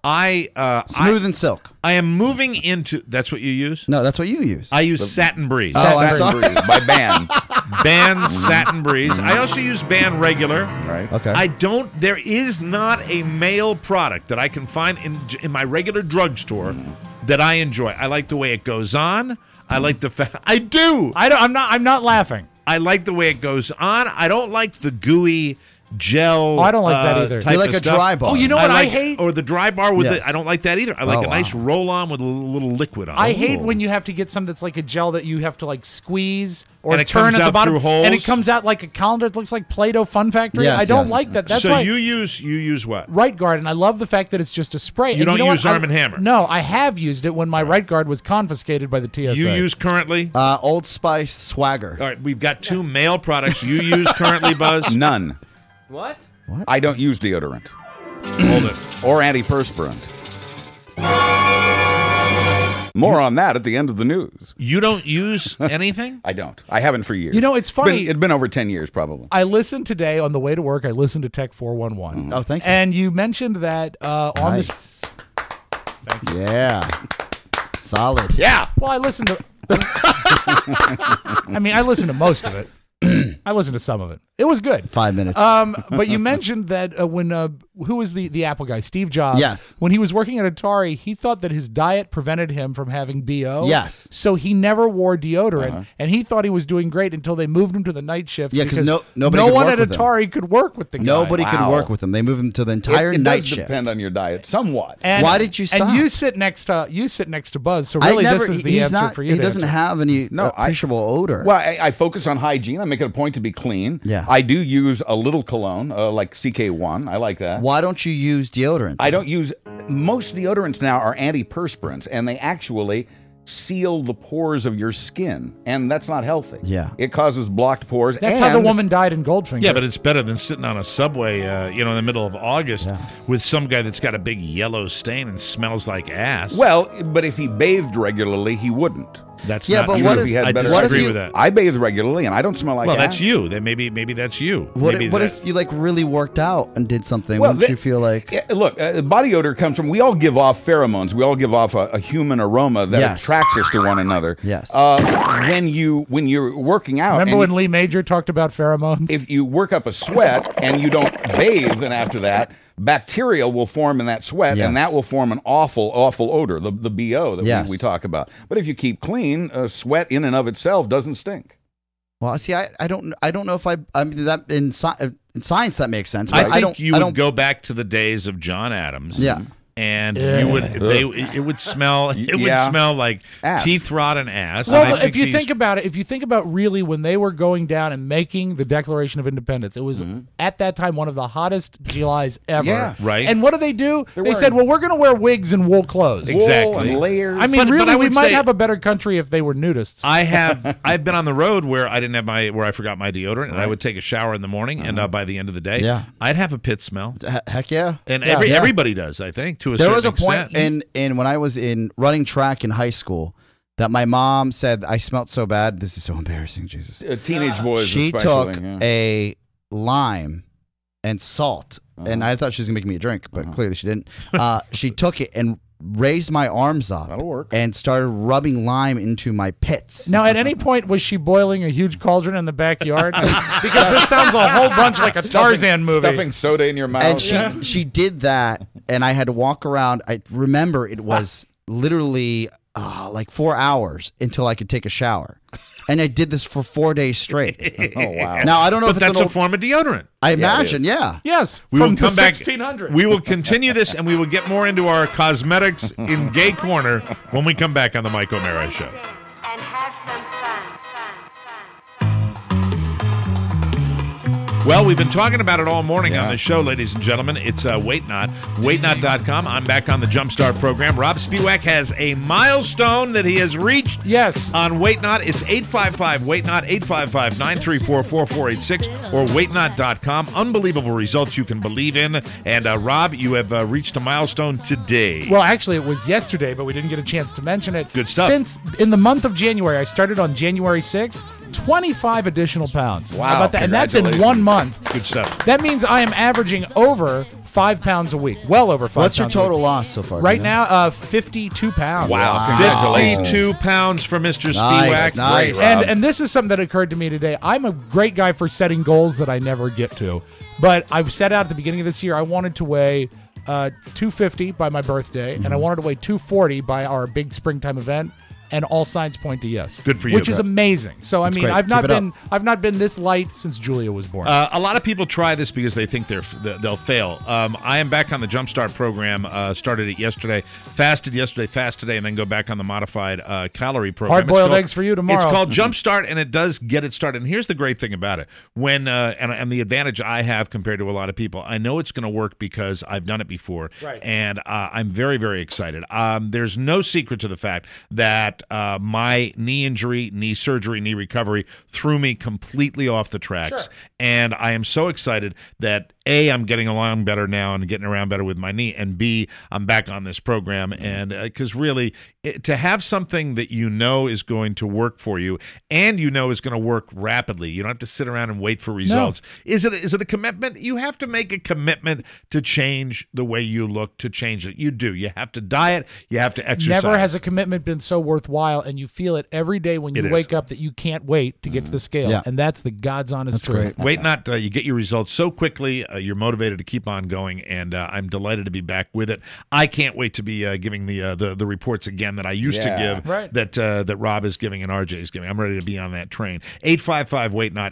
S4: Yeah. Smooth and silk.
S2: I am moving into. That's what you use.
S4: No, that's what you use.
S2: I use Satin Breeze.
S4: Oh, I'm
S1: Satin
S4: sorry.
S1: Breeze by Ban.
S2: Ban Satin Breeze. I also use Ban Regular.
S1: Right.
S4: Okay.
S2: I don't. There is not a male product that I can find in my regular drugstore that I enjoy. I like the way it goes on. I like the fact I do.
S3: I'm not laughing.
S2: I like the way it goes on. I don't like the gooey gel.
S3: Oh, I don't like that either.
S4: You like a dry bar.
S3: Oh, you know what I
S2: like,
S3: hate?
S2: Or the dry bar with
S4: Yes.
S2: it. I don't like that either. I like
S4: Oh,
S2: a nice
S4: wow.
S2: roll on with a little liquid on it.
S3: I hate when you have to get something that's like a gel that you have to like squeeze or
S2: And it
S3: turn
S2: comes
S3: at the
S2: out
S3: bottom,
S2: through holes?
S3: and it comes out like a calendar. It looks like Play-Doh Fun Factory.
S4: Yes,
S3: I don't
S4: yes.
S3: like that. That's
S2: so
S3: why
S2: you use what?
S3: Right Guard, and I love the fact that it's just a spray.
S2: You
S3: And
S2: don't
S3: know
S2: use
S3: what?
S2: Arm & Hammer?
S3: No, I have used it when my Right Guard was confiscated by the TSA.
S2: You use currently?
S4: Old Spice Swagger.
S2: All right, we've got 2 male products you use currently, Buzz.
S1: None.
S10: What?
S1: I don't use deodorant
S2: Hold it.
S1: or antiperspirant. More on that at the end of the news.
S2: You don't use anything?
S1: I don't. I haven't for years.
S3: You know, it's funny.
S1: It's been over 10 years, probably.
S3: I listened today on the way to work. I listened to Tech 411.
S4: Oh, thank you.
S3: And you mentioned that on the.
S4: Nice. Yeah. Solid.
S1: Yeah.
S3: Well, I listened to. I mean, I listened to most of it. I listened to some of it. It was good.
S4: 5 minutes.
S3: But you mentioned that when who was the Apple guy, Steve Jobs?
S4: Yes.
S3: When he was working at Atari, he thought that his diet prevented him from having BO.
S4: Yes.
S3: So he never wore deodorant, and he thought he was doing great until they moved him to the night shift.
S4: Yeah, 'cause
S3: because
S4: nobody
S3: no
S4: could
S3: one
S4: work
S3: at
S4: with him.
S3: Atari could work with the guy.
S4: Nobody could
S1: Wow.
S4: work with him. They moved him to the entire
S1: it
S4: night
S1: does
S4: shift.
S1: depend on your diet somewhat.
S3: And,
S4: Why did you stop?
S3: And you sit next to Buzz. So really, this is the
S4: he's
S3: answer
S4: not,
S3: for you.
S4: He
S3: to
S4: doesn't
S3: answer.
S4: have any
S1: No,
S4: appreciable odor.
S1: Well, I focus on hygiene. I make it a point to be clean.
S4: Yeah.
S1: I do use a little cologne, like CK1. I like that.
S4: Why don't you use deodorant?
S1: I don't use most deodorants now are antiperspirants, and they actually seal the pores of your skin, and that's not healthy.
S4: Yeah.
S1: It causes blocked pores.
S3: That's
S1: and
S3: how the woman died in Goldfinger.
S2: Yeah, but it's better than sitting on a subway, in the middle of August with some guy that's got a big yellow stain and smells like ass.
S1: Well, but if he bathed regularly, he wouldn't.
S2: That's
S4: Yeah,
S2: not
S4: but
S2: true.
S4: what
S1: if he had
S2: I
S1: better-
S2: disagree
S4: what if you-
S2: with that.
S1: I bathe regularly, and I don't smell like
S2: Well,
S1: ass.
S2: that's you. Then maybe that's you.
S4: What,
S2: Maybe
S4: what
S2: that-
S4: if you like really worked out and did something?
S1: Well,
S4: Wouldn't you feel like
S1: Yeah, look, body odor comes from, we all give off pheromones. We all give off a human aroma that
S4: Yes.
S1: attracts us to one another.
S4: Yes.
S1: When you're working out,
S3: Remember
S1: and
S3: when Lee Major talked about pheromones?
S1: if you work up a sweat and you don't bathe, and after that, bacteria will form in that sweat,
S4: Yes.
S1: and that will form an awful odor, the BO that
S4: Yes.
S1: we talk about. But if you keep clean, sweat in and of itself doesn't stink.
S4: Well, see, I don't know if I mean that in science that makes sense.
S2: I
S4: But
S2: think you
S4: I
S2: would
S4: don't
S2: go back to the days of John Adams.
S4: Yeah.
S2: And it would smell
S1: Yeah.
S2: smell like
S1: Ass.
S2: teeth rot and ass. And I
S3: Well, if you
S2: these-
S3: think about it, if you think about really when they were going down and making the Declaration of Independence, it was at that time one of the hottest Julys ever.
S1: Yeah.
S2: Right.
S3: And what do? They
S1: wearing-
S3: said, well, we're going to wear wigs and wool clothes.
S2: Exactly.
S1: Wool and layers.
S3: I mean,
S2: But
S3: really,
S2: I
S3: we
S2: would
S3: might
S2: say-
S3: have a better country if they were nudists.
S2: I've been on the road where I didn't have where I forgot my deodorant, and I would take a shower in the morning, and by the end of the day,
S4: Yeah.
S2: I'd have a pit smell.
S4: heck yeah.
S2: And
S3: Yeah.
S2: everybody does, I think, to a
S4: There
S2: certain
S4: was a point
S2: extent.
S4: in when I was in running track in high school that my mom said I smelled so bad. This is so embarrassing, Jesus.
S1: Teenage boys
S4: She
S1: especially.
S4: took
S1: yeah.
S4: a lime and salt, and I thought she was gonna make me a drink, but clearly she didn't. She took it and raised my arms up.
S1: That'll work.
S4: And started rubbing lime into my pits.
S3: Now, at any point, was she boiling a huge cauldron in the backyard? Because this sounds a whole bunch like a Tarzan movie.
S1: Stuffing soda in your mouth.
S4: And she did that, and I had to walk around. I remember it was literally like 4 hours until I could take a shower. And I did this for 4 days straight.
S1: Oh, wow.
S4: Now, I don't know
S2: But
S4: if it's
S2: that's
S4: an
S2: a
S4: old,
S2: form of deodorant.
S4: I imagine, yeah.
S3: Yes,
S2: We
S3: from
S2: will come
S3: the
S2: back.
S3: 1600s.
S2: We will continue this, and we will get more into our cosmetics in Gay Corner when we come back on the Mike O'Mara Show.
S11: And have some fun.
S2: Well, we've been talking about it all morning
S1: Yeah.
S2: on the show, ladies and gentlemen. It's Wait Not, waitnot.com. I'm back on the Jumpstart program. Rob Spiewak has a milestone that he has reached.
S3: Yes.
S2: On Wait Not, it's 855-WAIT-NOT, 855-934-4486, or waitnot.com. Unbelievable results you can believe in. And Rob, you have reached a milestone today.
S3: Well, actually, it was yesterday, but we didn't get a chance to mention it.
S2: Good stuff.
S3: Since in the month of January, I started on January 6th, 25 additional pounds.
S1: Wow,
S3: How about that? And that's in
S1: congratulations.
S3: 1 month.
S2: Good stuff.
S3: That means I am averaging over 5 pounds a week. Well over 5
S4: What's your
S3: pounds a week.
S4: total loss so far?
S3: Right
S4: do you know?
S3: now, 52 pounds.
S1: Wow, congratulations.
S2: 52 pounds for Mr.
S4: Nice,
S2: Spiewak.
S4: nice.
S1: Great, Rob.
S3: And this is something that occurred to me today. I'm a great guy for setting goals that I never get to. But I set out at the beginning of this year, I wanted to weigh 250 by my birthday, and I wanted to weigh 240 by our big springtime event. and all signs point to yes.
S2: Good for you.
S3: Which is amazing. So I mean,
S4: great.
S3: I've
S4: Keep it
S3: not been this light since Julia was born.
S2: A lot of people try this because they think they'll fail. I am back on the Jumpstart program. Started it yesterday, fasted yesterday, fast today, and then go back on the modified calorie program.
S3: Hard-boiled eggs for you tomorrow.
S2: It's called Jumpstart, and it does get it started. And here's the great thing about it: when and the advantage I have compared to a lot of people, I know it's going to work because I've done it before,
S3: right.
S2: And I'm very, very excited. There's no secret to the fact that my knee injury, knee surgery, knee recovery threw me completely off the tracks, and I am so excited that A, I'm getting along better now and getting around better with my knee, and B, I'm back on this program. And because really, to have something that you know is going to work for you and you know is going to work rapidly, you don't have to sit around and wait for results. No. Is it a commitment? You have to make a commitment to change the way you look, to change it. You do. You have to diet. You have to exercise.
S3: Never has a commitment been so worthwhile, and you feel it every day when you wake up that you can't wait to get to the scale.
S4: Yeah.
S3: And that's the God's honest truth.
S2: Wait not. You get your results so quickly. You're motivated to keep on going, and I'm delighted to be back with it. I can't wait to be giving the reports again that I used to give, that Rob is giving and RJ is giving. I'm ready to be on that train. 855-WAIT-NOT,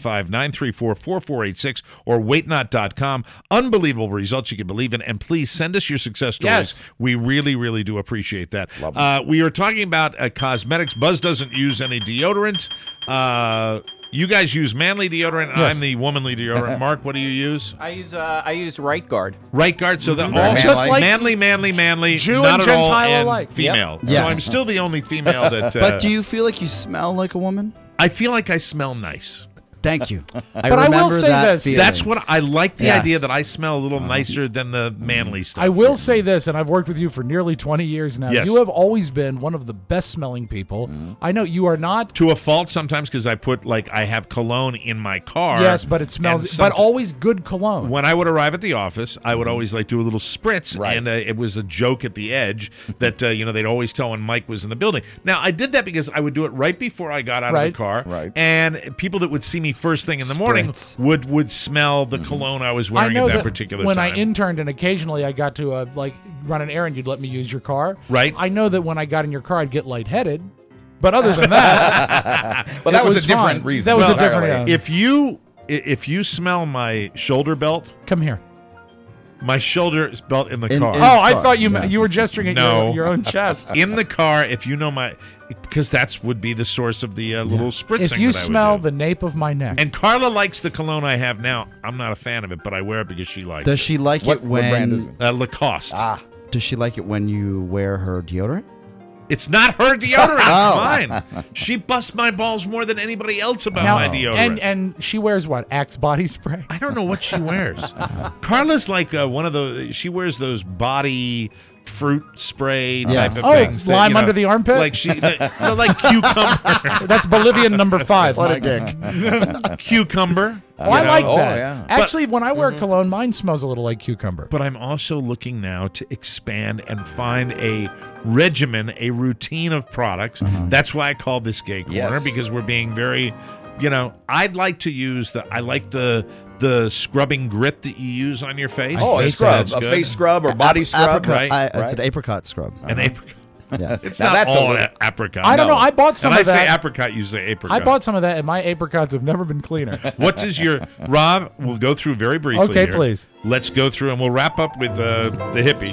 S2: 855-934-4486, or waitnot.com. Unbelievable results you can believe in, and please send us your success stories.
S3: Yes.
S2: We really, really do appreciate that. We are talking about cosmetics. Buzz doesn't use any deodorant. You guys use manly deodorant.
S3: Yes.
S2: I'm the womanly deodorant. Mark, what do you use?
S10: I use Right Guard.
S2: Right Guard. So that
S3: Right.
S2: all
S3: Just like
S2: manly,
S3: Jew
S2: not
S3: and
S2: at all,
S3: Gentile
S2: and
S3: alike.
S2: female.
S4: Yep. Yes.
S2: So I'm still the only female that.
S4: But do you feel like you smell like a woman?
S2: I feel like I smell nice.
S4: Thank you.
S3: But I will say this.
S2: That's what I like, the
S4: Yes.
S2: idea that I smell a little nicer than the manly stuff.
S3: I will say this, and I've worked with you for nearly 20 years now.
S2: Yes.
S3: You have always been one of the best smelling people. I know you are not.
S2: To a fault sometimes because I have cologne in my car.
S3: Yes, but it smells, but always good cologne.
S2: When I would arrive at the office, I would always do a little spritz, and it was a joke at the edge that they'd always tell when Mike was in the building. Now I did that because I would do it right before I got out of the car, and people that would see me first thing in the morning would smell the cologne I was wearing at that particular
S3: when
S2: time.
S3: I interned and occasionally I got to run an errand, you'd let me use your car.
S2: Right.
S3: I know that when I got in your car, I'd get lightheaded. But other than that,
S1: well, that was a different
S3: fine.
S1: reason.
S3: That was
S1: Entirely.
S3: a different.
S2: If you smell my shoulder belt,
S3: come here.
S2: My shoulder belt in the car.
S3: I thought you were gesturing at your own chest.
S2: In the car, if you know because that would be the source of the little spritzing.
S3: If you
S2: that I would
S3: smell
S2: do.
S3: the nape of my neck.
S2: And Carla likes the cologne I have now. I'm not a fan of it, but I wear it because she likes it.
S4: Does she like it when...
S1: What brand is it?
S2: Lacoste.
S4: Does she like it when you wear her deodorant?
S2: It's not her deodorant. It's mine. She busts my balls more than anybody else about my deodorant.
S3: And she wears what? Axe body spray?
S2: I don't know what she wears. Carla's like one of those. She wears those body fruit spray type of things.
S3: Lime under the armpit?
S2: Like like cucumber.
S3: That's Bolivian number 5.
S4: What a dick.
S2: Cucumber.
S3: Oh, I like that.
S1: Yeah.
S3: Actually, when I wear cologne, mine smells a little like cucumber.
S2: But I'm also looking now to expand and find a regimen, a routine of products. That's why I call this Gay Corner, because we're being very, I'd like to use the scrubbing grit that you use on your face.
S1: Oh, a scrub, a face scrub or body scrub,
S4: right? It's an apricot scrub.
S2: An apricot.
S4: Yes.
S2: It's not all apricot.
S3: I don't know. I bought some
S2: and
S3: of that.
S2: I say apricot, you say apricot.
S3: I bought some of that, and my apricots have never been cleaner.
S2: What does Rob, we'll go through very briefly
S3: Okay,
S2: here.
S3: please.
S2: Let's go through, and we'll wrap up with the hippie.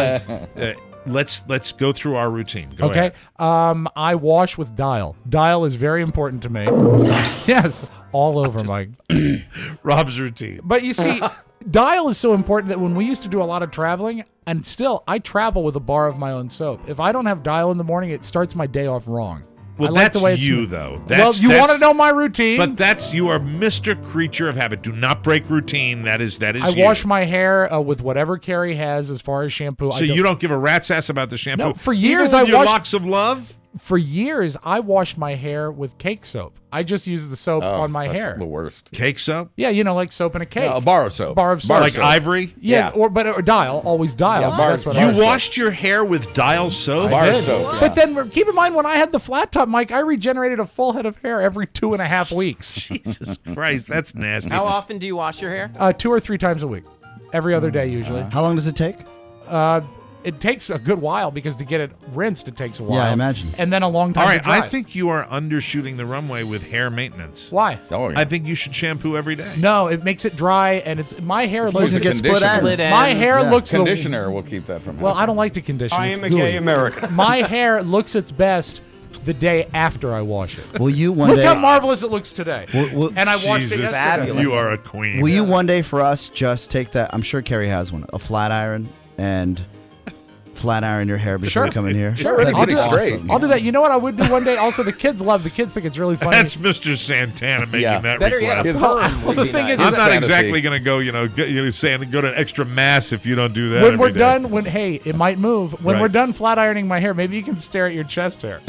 S2: Let's go through our routine. Go ahead.
S3: I wash with Dial. Dial is very important to me. Yes, all over, Mike.
S2: Rob's routine.
S3: But you see, Dial is so important that when we used to do a lot of traveling, and still, I travel with a bar of my own soap. If I don't have Dial in the morning, it starts my day off wrong.
S2: Well,
S3: I like
S2: that's
S3: the way it's
S2: you, though.
S3: You want to know my routine?
S2: But you are Mr. Creature of Habit. Do not break routine. That is
S3: I wash my hair with whatever Carrie has as far as shampoo.
S2: So you don't give a rat's ass about the shampoo?
S3: No, for years
S2: Even with your
S3: washed
S2: locks of love?
S3: For years, I washed my hair with cake soap. I just use the soap on my hair.
S1: The worst.
S2: Cake soap?
S3: Yeah, like soap in a cake.
S1: A bar of soap.
S3: Bar of soap.
S2: Like Ivory?
S3: Yeah, or Dial. Always Dial.
S1: Yeah, bar
S3: That's what
S1: of
S3: I
S2: You washed your hair with Dial soap?
S1: Bar of soap.
S3: But then keep in mind, when I had the flat top, Mike, I regenerated a full head of hair every 2.5 weeks.
S2: Jesus Christ, that's nasty.
S10: How often do you wash your hair?
S3: 2 or 3 times a week. Every other day, usually.
S4: How long does it take?
S3: it takes a good while because to get it rinsed, it takes a while.
S4: Yeah, I imagine.
S3: And then a long time
S2: All
S3: to
S2: right,
S3: dry.
S2: I think you are undershooting the runway with hair maintenance.
S3: Why?
S1: Oh, yeah.
S2: I think you should shampoo every day.
S3: No, it makes it dry, and it's my hair looks.
S4: It gets split ends.
S3: My hair looks.
S1: Conditioner will keep that from happening.
S3: Well, I don't like to condition.
S9: I
S3: It's
S9: am a
S3: gooey.
S9: gay American.
S3: My hair looks its best the day after I wash it.
S4: Will you one
S3: Look
S4: day?
S3: how marvelous it looks today. And I washed it
S2: Jesus,
S3: yesterday.
S2: you are a queen.
S4: Will you one day for us just take that? I'm sure Carrie has one. A flat iron and flat iron your hair before you come in here.
S3: Sure,
S4: That'd
S3: I'll
S4: be
S3: do that.
S4: awesome.
S3: I'll do that. You know what I would do one day? Also, the kids love. The kids think it's really funny.
S2: That's Mr. Santana making that
S10: Better yet,
S2: request.
S10: a perm
S3: Well,
S10: would
S3: the
S10: be
S3: thing
S10: nice.
S3: is-
S2: I'm not
S1: fantasy.
S2: exactly going to go, saying go to an extra mass if you don't do that.
S3: when we're
S2: every day.
S3: done, hey, it might move. When
S2: Right.
S3: we're done flat ironing my hair, maybe you can stare at your chest hair.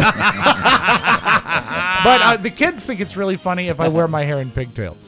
S3: But the kids think it's really funny if I wear my hair in pigtails.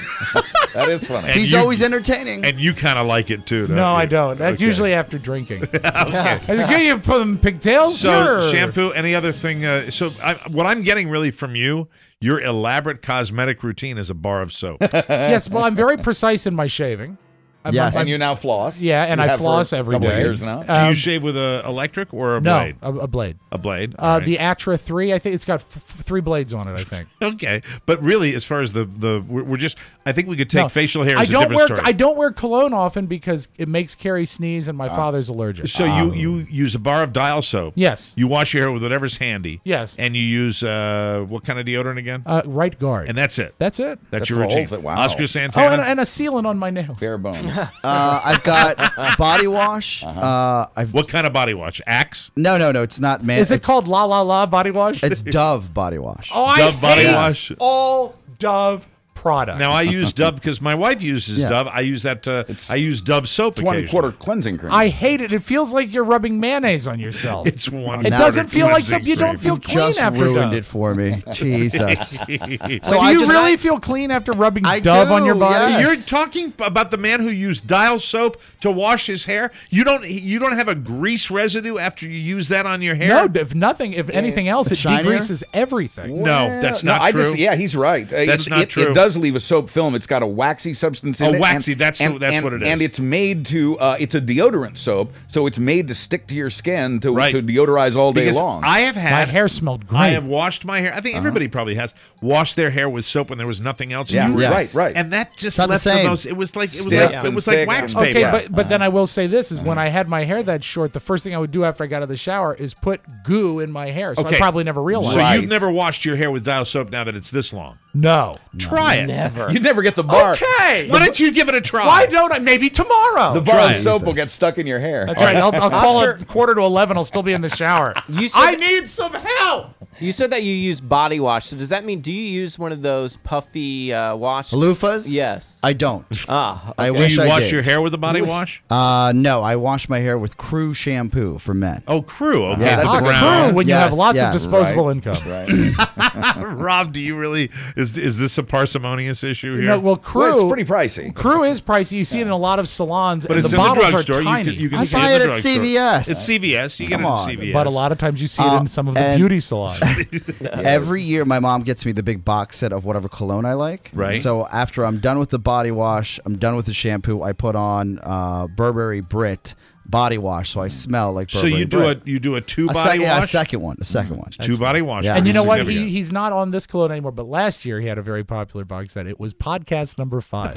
S1: that is funny.
S2: And
S4: He's
S2: you-
S4: always entertaining.
S2: And you kind of like it too, don't
S3: No,
S2: you?
S3: I don't. That's
S2: Okay.
S3: usually after drinking.
S2: Okay.
S3: Can you put them pigtails?
S2: So
S3: Sure.
S2: shampoo, any other thing? What I'm getting really from you, your elaborate cosmetic routine is a bar of soap.
S3: Yes, well, I'm very precise in my shaving.
S4: Yes.
S1: And you now floss.
S3: Yeah, and
S1: You
S3: I
S1: have for
S3: floss
S1: a
S3: every
S1: couple of
S3: day.
S1: years now.
S2: Do you shave with a electric or a
S3: No,
S2: blade?
S3: a blade.
S2: A blade. All right.
S3: The Atra 3, I think it's got 3 blades on it, I think.
S2: Okay, but really, as far as we're just, I think we could take
S3: No,
S2: facial hair
S3: I
S2: as a
S3: don't
S2: different
S3: wear
S2: story.
S3: I don't wear cologne often because it makes Carrie sneeze and my father's allergic.
S2: So you use a bar of dial soap.
S3: Yes.
S2: You wash your hair with whatever's handy.
S3: Yes.
S2: And you use what kind of deodorant again?
S3: Right guard.
S2: And that's it.
S3: That's it.
S2: That's
S1: That's
S2: your
S1: the whole
S2: routine.
S1: thing. Wow.
S2: Oscar
S3: Oh,
S2: Santana.
S3: and a sealant on my nails.
S1: Bare bones.
S4: I've got body wash. I've
S2: what kind of body wash? Axe?
S4: no. It's not man.
S3: Is it
S4: it's-
S3: called La La La body wash?
S4: It's Dove body wash.
S3: Oh,
S2: Dove body
S3: hate
S2: wash?
S3: all Dove products.
S2: Now I use Dove because my wife uses
S4: Yeah.
S2: Dove. I use that. I use Dove soap.
S1: It's 1/4
S2: occasionally.
S1: cleansing cream.
S3: I hate it. It feels like you're rubbing mayonnaise on yourself.
S2: It's one.
S3: It doesn't feel like soap. You don't feel
S4: You
S3: clean
S4: just
S3: after
S4: ruined
S3: Dove.
S4: it for me. Jesus.
S2: So
S3: Do you really feel clean after rubbing
S4: I
S3: Dove on
S4: do,
S3: your body?
S4: yes.
S2: You're talking about the man who used dial soap to wash his hair. You don't have a grease residue after you use that on your hair.
S3: No, if nothing, if anything else, it
S4: shinier?
S3: degreases everything.
S2: No, that's not
S1: I
S2: true.
S1: yeah, he's right.
S2: That's not
S1: it,
S2: true.
S1: It does leave a soap film. It's got a waxy substance in
S2: A
S1: it.
S2: waxy, that's what it is.
S1: And it's made to. It's a deodorant soap, so it's made to stick to your skin to
S2: Right.
S1: deodorize all day
S2: Because
S1: long.
S2: I have
S3: My
S2: had
S3: hair smelled great.
S2: I have washed my hair. I think everybody probably has washed their hair with soap when there was nothing else.
S1: yeah,
S2: You-
S4: Yes.
S1: right.
S2: And that just
S4: not the
S2: left the
S4: same.
S2: most. It was like
S1: Stiff
S2: it
S1: and
S2: was like
S1: thick
S2: wax
S1: and-
S2: paper.
S3: Okay, but then I will say this is when I had my hair that short, the first thing I would do after I got out of the shower is put goo in my hair. So I
S2: Okay.
S3: probably never realized.
S2: So
S1: Right.
S2: you've never washed your hair with dial soap now that it's this long.
S3: No.
S2: Try it.
S10: Never.
S1: You'd never get the bar.
S3: Okay.
S2: Why don't you give it a try?
S3: Why don't I? Maybe tomorrow.
S1: The bar
S2: Try
S1: of
S2: it.
S1: soap will get stuck in your hair.
S3: That's right. I'll call
S10: Oscar-
S3: it 11:15. I'll still be in the shower.
S10: You said
S3: I need some help.
S10: You said that you use body wash. So does that mean do you use one of those puffy wash?
S4: Loofahs?
S10: Yes.
S4: I don't.
S10: Ah.
S4: I
S2: Do
S4: wish
S2: you
S4: I
S2: wash
S4: did.
S2: your hair with a body wash?
S4: No, I wash my hair with Crew shampoo for men.
S2: Oh, Crew. Okay,
S4: Yeah,
S2: the
S4: that's
S2: brown.
S3: True, when you
S4: Yes,
S3: have lots
S4: yeah.
S3: of disposable income.
S1: Right.
S2: Rob, do you really? Is this a parsimonious issue here?
S3: No, well, Crew.
S1: Well, it's pretty pricey.
S3: Crew is pricey. You see it in a lot of salons,
S2: but
S3: and
S2: it's
S3: the
S2: in the
S3: bottles are
S2: drugstore.
S3: tiny.
S2: You can
S4: I
S2: see it
S4: buy
S2: in
S4: it
S2: the
S4: at
S2: drugstore.
S4: CVS.
S2: It's CVS. You get
S4: Come
S2: it at
S4: on.
S2: CVS.
S3: But a lot of times you see it in some of the
S4: and-
S3: beauty salons.
S4: Every year, my mom gets me the big box set of whatever cologne I like.
S2: Right.
S4: So after I'm done with the body wash, I'm done with the shampoo, I put on Burberry Brit body wash, so I smell like
S2: So
S4: Burberry
S2: you
S4: Brit.
S2: do a two body
S4: yeah, a
S2: wash.
S4: second one. A second one.
S2: Two body wash.
S4: Yeah.
S3: And you know what?
S2: Significant.
S3: He's not on this cologne anymore. But last year he had a very popular box set. It was podcast number 5.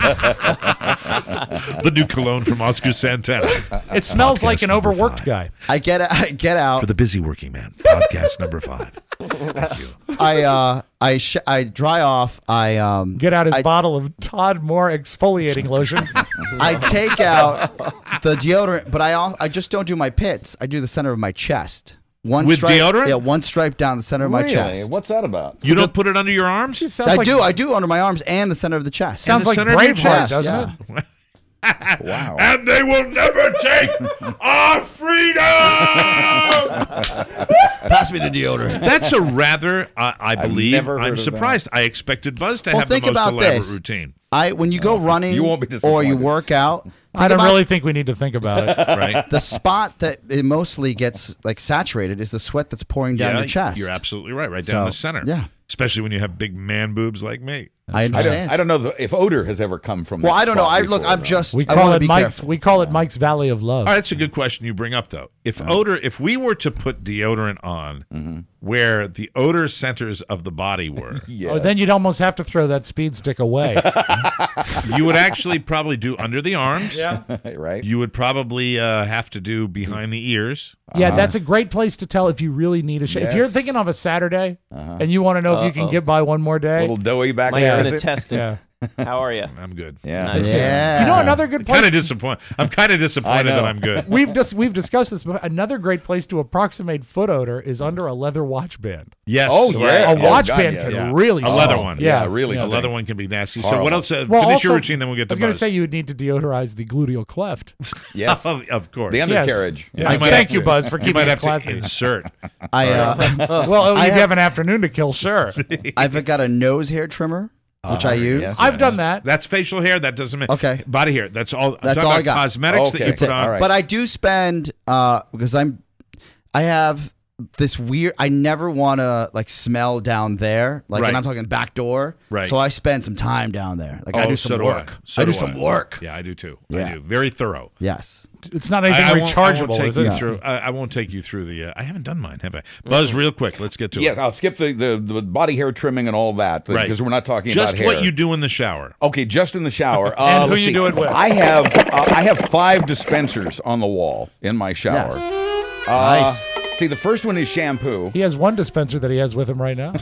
S2: The new cologne from Oscar Santana.
S3: It smells
S2: Podcast
S3: like an
S2: number
S3: overworked
S2: 5.
S3: guy.
S4: I get out.
S2: For the busy working man. Podcast number 5. Thank you.
S4: I dry off.
S3: Get out his bottle of Todd Moore exfoliating lotion.
S4: I take out the deodorant, but I just don't do my pits. I do the center of my chest. One
S2: With
S4: stripe,
S2: deodorant?
S4: Yeah, one stripe down the center of my
S1: Really?
S4: chest.
S1: What's that about?
S2: You don't put it under your arms?
S3: She sounds
S4: I
S3: like,
S4: do under my arms and the center of the chest.
S3: Sounds
S2: the
S3: like
S2: center of your
S3: Braveheart,
S2: chest,
S3: doesn't
S4: yeah.
S3: it?
S1: Wow.
S2: And they will never take our freedom.
S4: Pass me the deodorant.
S2: That's a rather, I believe.
S1: never heard
S2: I'm
S1: of
S2: surprised. I expected Buzz to
S4: Well,
S2: have the
S4: think
S2: most
S4: about
S2: elaborate
S4: this.
S2: routine.
S4: When you go running
S1: You won't be
S4: or you
S1: disappointed.
S4: work out,
S3: I don't
S4: about-
S3: really think we need to think about it.
S2: Right?
S4: the spot that it mostly gets like saturated is the sweat that's pouring down your chest.
S2: You're absolutely right. Right down the
S4: So,
S2: center.
S4: yeah.
S2: Especially when you have big man boobs like me.
S4: I understand.
S1: I don't know if odor has ever come from.
S4: Well,
S1: that
S4: I don't know.
S1: spot
S4: I'm
S1: before,
S4: just.
S3: We
S4: I
S3: call
S4: wanna
S3: it
S4: be
S3: Mike's.
S4: careful.
S3: We call it Mike's Valley of Love.
S2: All right, that's a good question you bring up, though. If we were to put deodorant on where the odor centers of the body were,
S3: Oh, then you'd almost have to throw that speed stick away.
S2: you would actually probably do under the arms.
S3: Yeah.
S1: right.
S2: You would probably have to do behind the ears.
S3: Yeah, that's a great place to tell if you really need a shave. If you're
S1: Yes.
S3: thinking of a Saturday and you want to know if you can get by one more day,
S1: Little doughy back
S10: Mike's
S1: there.
S10: going
S1: is
S10: to
S1: it?
S10: test it.
S3: yeah.
S10: How are you?
S2: I'm good.
S1: Yeah.
S10: Nice.
S4: Yeah.
S3: You know another good place.
S2: Kind of disappointed. I'm kind of disappointed
S1: know.
S2: that I'm good.
S3: We've discussed this. But another great place to approximate foot odor is under a leather watch band.
S2: Yes.
S1: Oh, yeah.
S3: A watch
S1: God,
S3: band
S1: yeah,
S3: can
S1: yeah.
S3: really
S2: A
S3: stink.
S2: leather one.
S3: Yeah,
S1: really
S2: A
S1: stink.
S2: leather one can be nasty. So
S1: Horrible.
S2: what else?
S3: Well,
S2: Finish
S3: also,
S2: your routine, then we'll get
S3: I
S2: to
S3: was going to
S2: Buzz.
S3: say you would need to deodorize the gluteal cleft.
S1: Yes.
S2: Of course.
S1: The undercarriage.
S3: Yeah.
S2: You might
S3: Thank
S2: have
S3: you,
S2: to-
S3: Buzz, for
S2: you
S3: keeping
S2: might
S3: it
S2: have
S3: classy.
S2: to insert.
S3: Well,
S4: I
S3: you
S4: have-
S3: have an afternoon to kill, sure.
S4: I've got a nose hair trimmer, which I use.
S1: yes.
S3: I've done that.
S2: That's facial hair. That doesn't mean
S4: Okay.
S2: body hair. That's all. I'm
S4: That's
S2: talking
S4: all I
S2: about
S4: got.
S2: Cosmetics that
S1: Okay.
S2: you
S1: It's
S2: put
S1: a-
S2: on.
S1: all right.
S4: But I do spend because I have this weird. I never want to like smell down there, like
S2: Right.
S4: when I'm talking back door.
S2: Right.
S4: So I spend some time down there. Like I
S2: Oh,
S4: do
S2: so
S4: some
S2: do
S4: work.
S2: So
S4: I do some work.
S2: Yeah, I do too.
S4: Yeah.
S2: I do. Very thorough.
S4: Yes.
S3: It's not anything
S2: I won't
S3: rechargeable,
S2: take
S3: is
S2: you
S3: it?
S2: through. I won't take you through the. I haven't done mine, have I? Buzz, real quick. Let's get to
S1: Yes,
S2: it.
S1: I'll skip the body hair trimming and all that
S2: Right.
S1: because we're not talking
S2: Just
S1: about hair.
S2: what you do in the shower.
S1: Okay, just in the shower.
S3: And who
S1: let's
S3: you
S1: see.
S3: do it with.
S1: I have 5 dispensers on the wall in my shower.
S4: Yes. Nice.
S1: See, the first one is shampoo.
S3: He has one dispenser that he has with him right now.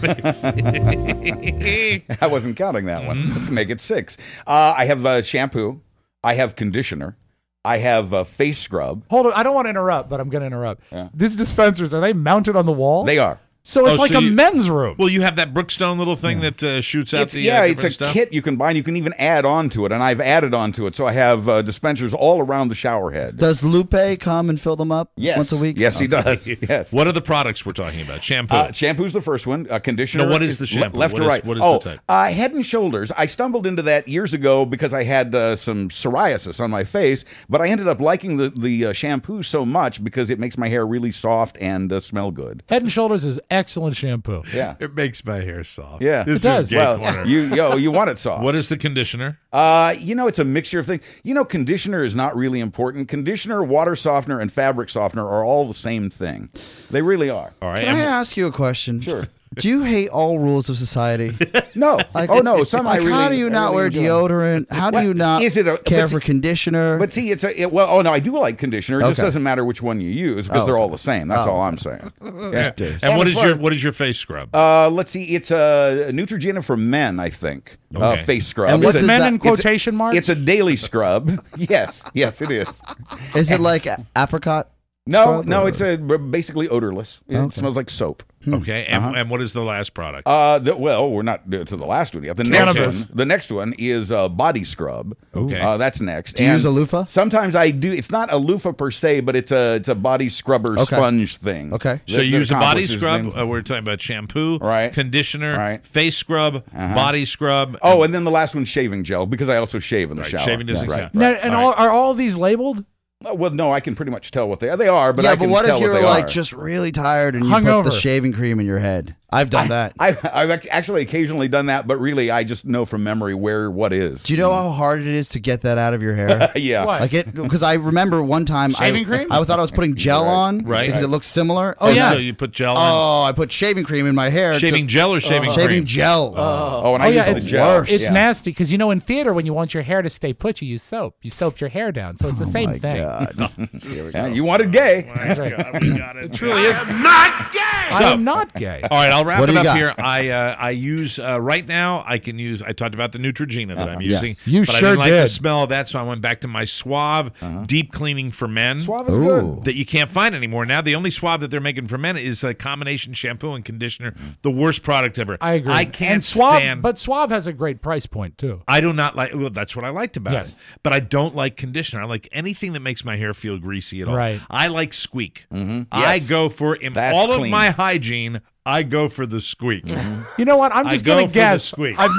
S1: I wasn't counting that one. Make it 6. I have shampoo. I have conditioner. I have face scrub.
S3: Hold on, I don't want to interrupt, but I'm going to interrupt. These dispensers, are they mounted on the wall?
S1: They are.
S3: So it's
S2: Oh,
S3: like
S2: so
S3: a
S2: you-
S3: men's room.
S2: Well, you have that Brookstone little thing that shoots out
S1: It's,
S2: the
S1: it's a
S2: different stuff.
S1: kit you can buy, and you can even add on to it. And I've added on to it, so I have dispensers all around the shower head.
S4: Does Lupe come and fill them up
S1: Yes.
S4: once a week?
S1: Yes, he does. Yes.
S2: What are the products we're talking about? Shampoo.
S1: Shampoo's the first one. Conditioner.
S2: No, what is the shampoo?
S1: Left
S2: What
S1: or
S2: is-
S1: right?
S2: what is the type?
S1: Head and Shoulders. I stumbled into that years ago because I had some psoriasis on my face, but I ended up liking the shampoo so much because it makes my hair really soft and smell good.
S3: Head and Shoulders is excellent shampoo.
S1: Yeah.
S2: It makes my hair soft.
S1: Yeah.
S2: This
S3: It does.
S2: is Gay
S1: Well,
S2: Corner.
S1: you want it soft.
S2: What is the conditioner?
S1: It's a mixture of things. Conditioner is not really important. Conditioner, water softener, and fabric softener are all the same thing. They really are.
S2: All right.
S4: Can I ask you a question?
S1: Sure.
S4: Do you hate all rules of society?
S1: No. No. Some I
S4: Like,
S1: really.
S4: how do you
S1: I
S4: not
S1: really
S4: wear
S1: enjoy.
S4: deodorant? How do
S1: What-
S4: you not
S1: is it a-
S4: care
S1: but
S4: for
S1: see-
S4: conditioner?
S1: But see, I do like conditioner. It just
S4: Okay.
S1: doesn't matter which one you use because
S4: Oh,
S1: they're all
S4: okay.
S1: the same. That's all I'm saying. Yeah.
S2: And what
S1: as
S2: is
S1: far-
S2: what is your face scrub?
S1: Let's see. It's a Neutrogena for men, I think.
S2: Okay.
S1: Face scrub.
S4: And what
S1: It's a-
S4: does
S3: Men
S4: that-
S3: in
S1: it's a-
S3: quotation marks?
S1: It's a daily scrub. Yes, it is.
S4: Is it like apricot?
S1: No,
S4: scrub,
S1: no,
S4: or-
S1: it's basically odorless. It smells like soap.
S2: Okay. And what is the last product?
S1: We're not to the last one yet.
S3: Cannabis.
S1: The next one is body scrub.
S2: Okay.
S1: That's next.
S4: Do you use a loofah?
S1: Sometimes I do. It's not a loofah per se, but it's a body scrubber
S4: Okay.
S1: sponge thing.
S4: Okay.
S2: So
S1: that
S2: you use a body
S1: accomplishes
S2: scrub.
S1: things.
S2: We're talking about shampoo,
S1: Right.
S2: conditioner,
S1: Right.
S2: face scrub, body scrub.
S1: Oh, and then the last one's shaving gel because I also shave in the
S2: Right,
S1: shower.
S2: shaving doesn't
S1: right.
S2: count.
S3: Now,
S2: Right.
S3: and
S2: All right.
S3: are all these labeled?
S1: Well, no, I can pretty much tell what they are. They are, but
S4: yeah,
S1: I
S4: but
S1: can
S4: what
S1: tell
S4: if you're
S1: what they
S4: like
S1: are.
S4: just really tired and you put
S3: Hungover.
S4: the shaving cream in your head? I've done that.
S1: I've actually occasionally done that, but really, I just know from memory what is.
S4: Do you know how hard it is to get that out of your hair?
S1: Yeah.
S3: What?
S4: Like it, because I remember one time
S3: Shaving cream?
S4: I thought I was putting gel on
S2: Right.
S4: because it looks similar.
S3: Oh,
S4: and
S3: yeah.
S2: So
S4: then-
S2: you put gel in.
S4: Oh, I put shaving cream in my hair.
S2: Shaving gel or shaving cream?
S4: Shaving gel.
S1: Oh, and I
S3: Oh,
S1: use
S3: yeah,
S1: the
S3: it's
S1: gel.
S4: worse.
S3: It's
S1: Yeah.
S3: nasty because, in theater, when you want your hair to stay put, you use soap. You soap your hair down. So it's the same
S4: My
S3: thing.
S4: God.
S1: Yeah, you wanted gay.
S2: We got it.
S3: It truly is.
S5: Not gay!
S3: I am not gay.
S2: All right, I'll wrap
S4: What
S2: it
S4: do you
S2: up
S4: got?
S2: here. I use right now. I talked about the Neutrogena that I'm
S4: yes.
S2: using.
S3: You
S2: but I
S3: sure
S2: didn't like the
S3: did.
S2: smell of that, so I went back to my Suave deep cleaning for men.
S1: Suave is
S4: Ooh.
S1: good.
S2: That you can't find anymore now. The only Suave that they're making for men is a combination shampoo and conditioner. The worst product ever.
S3: I agree.
S2: I can't
S3: and Suave,
S2: stand.
S3: But Suave has a great price point, too.
S2: I do not like. Well, that's what I liked about
S3: Yes.
S2: it. But I don't like conditioner. I like anything that makes my hair feel greasy at all.
S3: Right.
S2: I like squeak. I
S1: Yes.
S2: go for in
S1: That's
S2: all of
S1: clean.
S2: my hygiene. I go for the squeak.
S3: You know what? I'm
S2: I
S3: just
S2: go
S3: going
S2: for
S3: to
S2: the
S3: guess.
S2: squeak.
S3: I've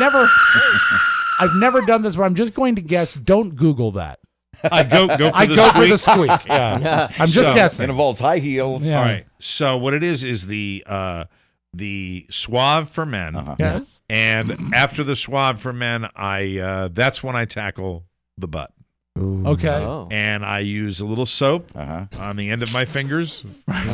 S3: never done this, but I'm just going to guess. Don't Google that.
S2: I go for
S3: I
S2: the
S3: go
S2: squeak.
S3: for the squeak. Yeah. I'm just
S2: So-
S3: guessing.
S1: It involves high heels.
S3: Yeah.
S2: All right. So what it is the the Suave for Men.
S3: Yes.
S2: And after the Suave for Men, that's when I tackle the butt.
S4: Ooh.
S3: Okay.
S10: Oh.
S2: And I use a little soap on the end of my fingers.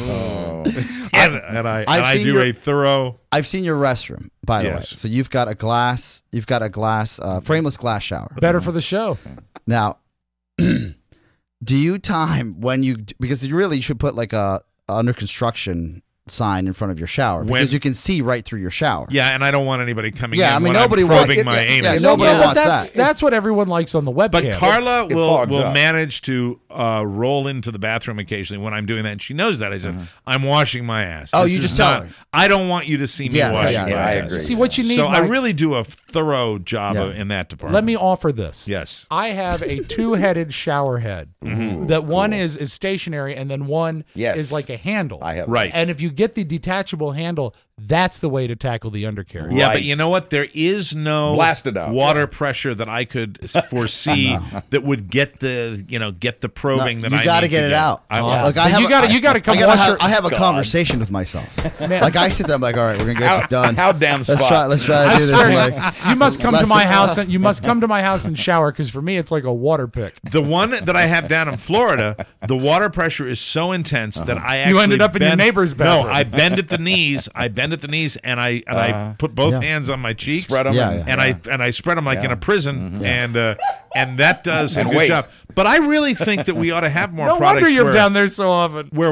S2: and I do a thorough.
S4: I've seen your restroom, by the way.
S2: Yes.
S4: So you've got a glass, frameless glass shower.
S3: Better for the show.
S4: Now, do you time when you, because you really should put like a under construction sign in front of your shower because you can see right through your shower.
S2: Yeah, and I don't want anybody coming in
S4: I mean,
S2: when
S4: nobody
S2: I'm
S4: wants
S2: probing my anus.
S4: Yeah, nobody wants that.
S3: That's what everyone likes on the webcam.
S2: But Carla will
S1: up.
S2: manage to roll into the bathroom occasionally when I'm doing that, and she knows that. I said, I'm washing my ass.
S4: Oh,
S2: This
S4: you
S2: is
S4: just tell
S2: not-
S4: her.
S2: I don't want you to see me washing my
S1: I
S2: ass.
S1: agree.
S3: See what you need.
S2: So I
S3: Mike,
S2: really do a thorough job in that department.
S3: let me offer this.
S2: Yes.
S3: I have a two-headed shower head. That one is stationary, and then one is like a handle.
S1: I have
S2: Right.
S3: And if you get the detachable handle, that's the way to tackle the undercarriage.
S2: Yeah,
S1: Right.
S2: but you know what? There is no
S1: Blast it out.
S2: water pressure that I could foresee that would get the probing that I
S4: you got to
S2: need
S4: get it out. Look, I have
S3: you gotta come
S4: I
S3: wash your-
S4: I have a conversation with myself. Like I sit there, I'm like, all right, we're gonna get this done.
S1: How damn
S4: Let's
S1: spot.
S4: try to
S3: I
S4: do this.
S3: swear,
S4: I'm like,
S3: you must come to
S4: let's-
S3: my house. You must come to my house and shower because for me it's like a water pick.
S2: The one that I have down in Florida, the water pressure is so intense that I actually
S3: You ended up in your
S2: bend-
S3: neighbor's bathroom.
S2: No, I bend at the knees. and I put both hands on my cheeks.
S1: Spread 'em
S4: Yeah,
S1: and-
S2: and I spread them like in a prison, and that does a
S1: And
S2: good
S1: wait.
S2: job. But I really think that we ought to have more
S3: No
S2: products
S3: wonder you're
S2: where,
S3: down there so often.
S2: where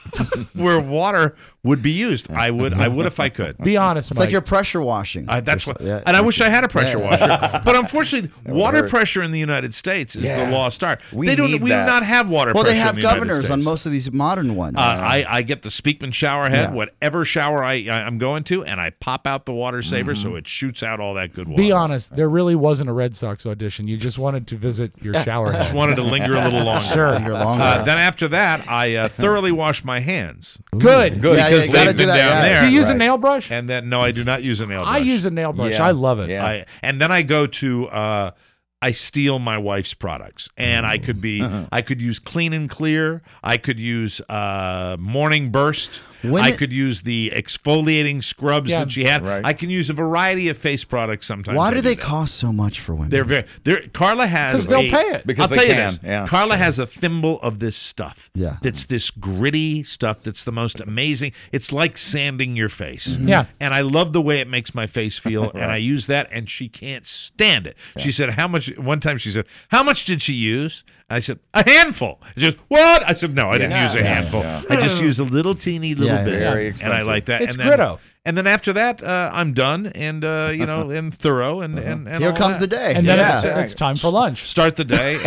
S2: water would be used. I would if I could.
S3: Be honest,
S4: It's like you're pressure washing.
S2: That's what,
S4: Yeah.
S2: and I wish I had a pressure
S4: Yeah.
S2: washer. But unfortunately, water
S1: hurt.
S2: pressure in the United States is
S1: Yeah.
S2: the lost art.
S1: We
S2: We do
S1: need that.
S2: not have water
S4: Well,
S2: pressure.
S4: they have
S2: in the United
S4: governors on
S2: States.
S4: most of these modern ones.
S2: I get the Speakman shower head,
S4: Yeah.
S2: whatever shower I'm going to, and I pop out the water saver so it shoots out all that good water.
S3: Be honest, there really wasn't a Red Sox audition. You just wanted to visit your shower head.
S2: Just wanted to linger a little longer.
S3: Sure.
S4: You're longer.
S2: Then after that, I thoroughly wash my hands
S3: Good.
S1: Good.
S4: Yeah,
S2: because
S4: you gotta
S2: they've
S4: do
S2: been
S4: that.
S2: down
S4: yeah.
S2: there.
S3: Do you use a
S1: Right.
S3: nail brush?
S2: And then no, I do not use a nail brush.
S3: I use a nail brush.
S1: Yeah.
S3: I love it.
S1: Yeah.
S2: And then I go to I steal my wife's products, and I could use Clean and Clear. I could use Morning Burst. I could use the exfoliating scrubs that she had.
S1: Right.
S2: I can use a variety of face products sometimes.
S4: Why
S2: I
S4: do they
S2: that.
S4: cost so much for women?
S2: Carla has
S3: 'Cause they'll pay it.
S1: Because
S2: I'll
S1: they
S2: tell you
S1: can,
S2: this.
S1: yeah.
S2: Carla has a thimble of this stuff.
S4: Yeah.
S2: That's this gritty stuff that's the most amazing. It's like sanding your face.
S3: Yeah.
S2: And I love the way it makes my face feel, and I use that, and she can't stand it. She said, how much? One time she said, how much did she use? I said, a handful. She goes, what? I said, no, I didn't use a handful. I just used a little teeny little
S4: Yeah,
S2: bit.
S1: very
S2: And I
S1: expensive.
S2: like that.
S3: It's
S2: and then,
S3: Gritto.
S2: And then after that, I'm done, and and thorough, and
S4: Here
S2: all
S4: comes
S2: that.
S4: the day.
S3: And then
S4: yeah.
S3: it's time for lunch.
S2: Start the day,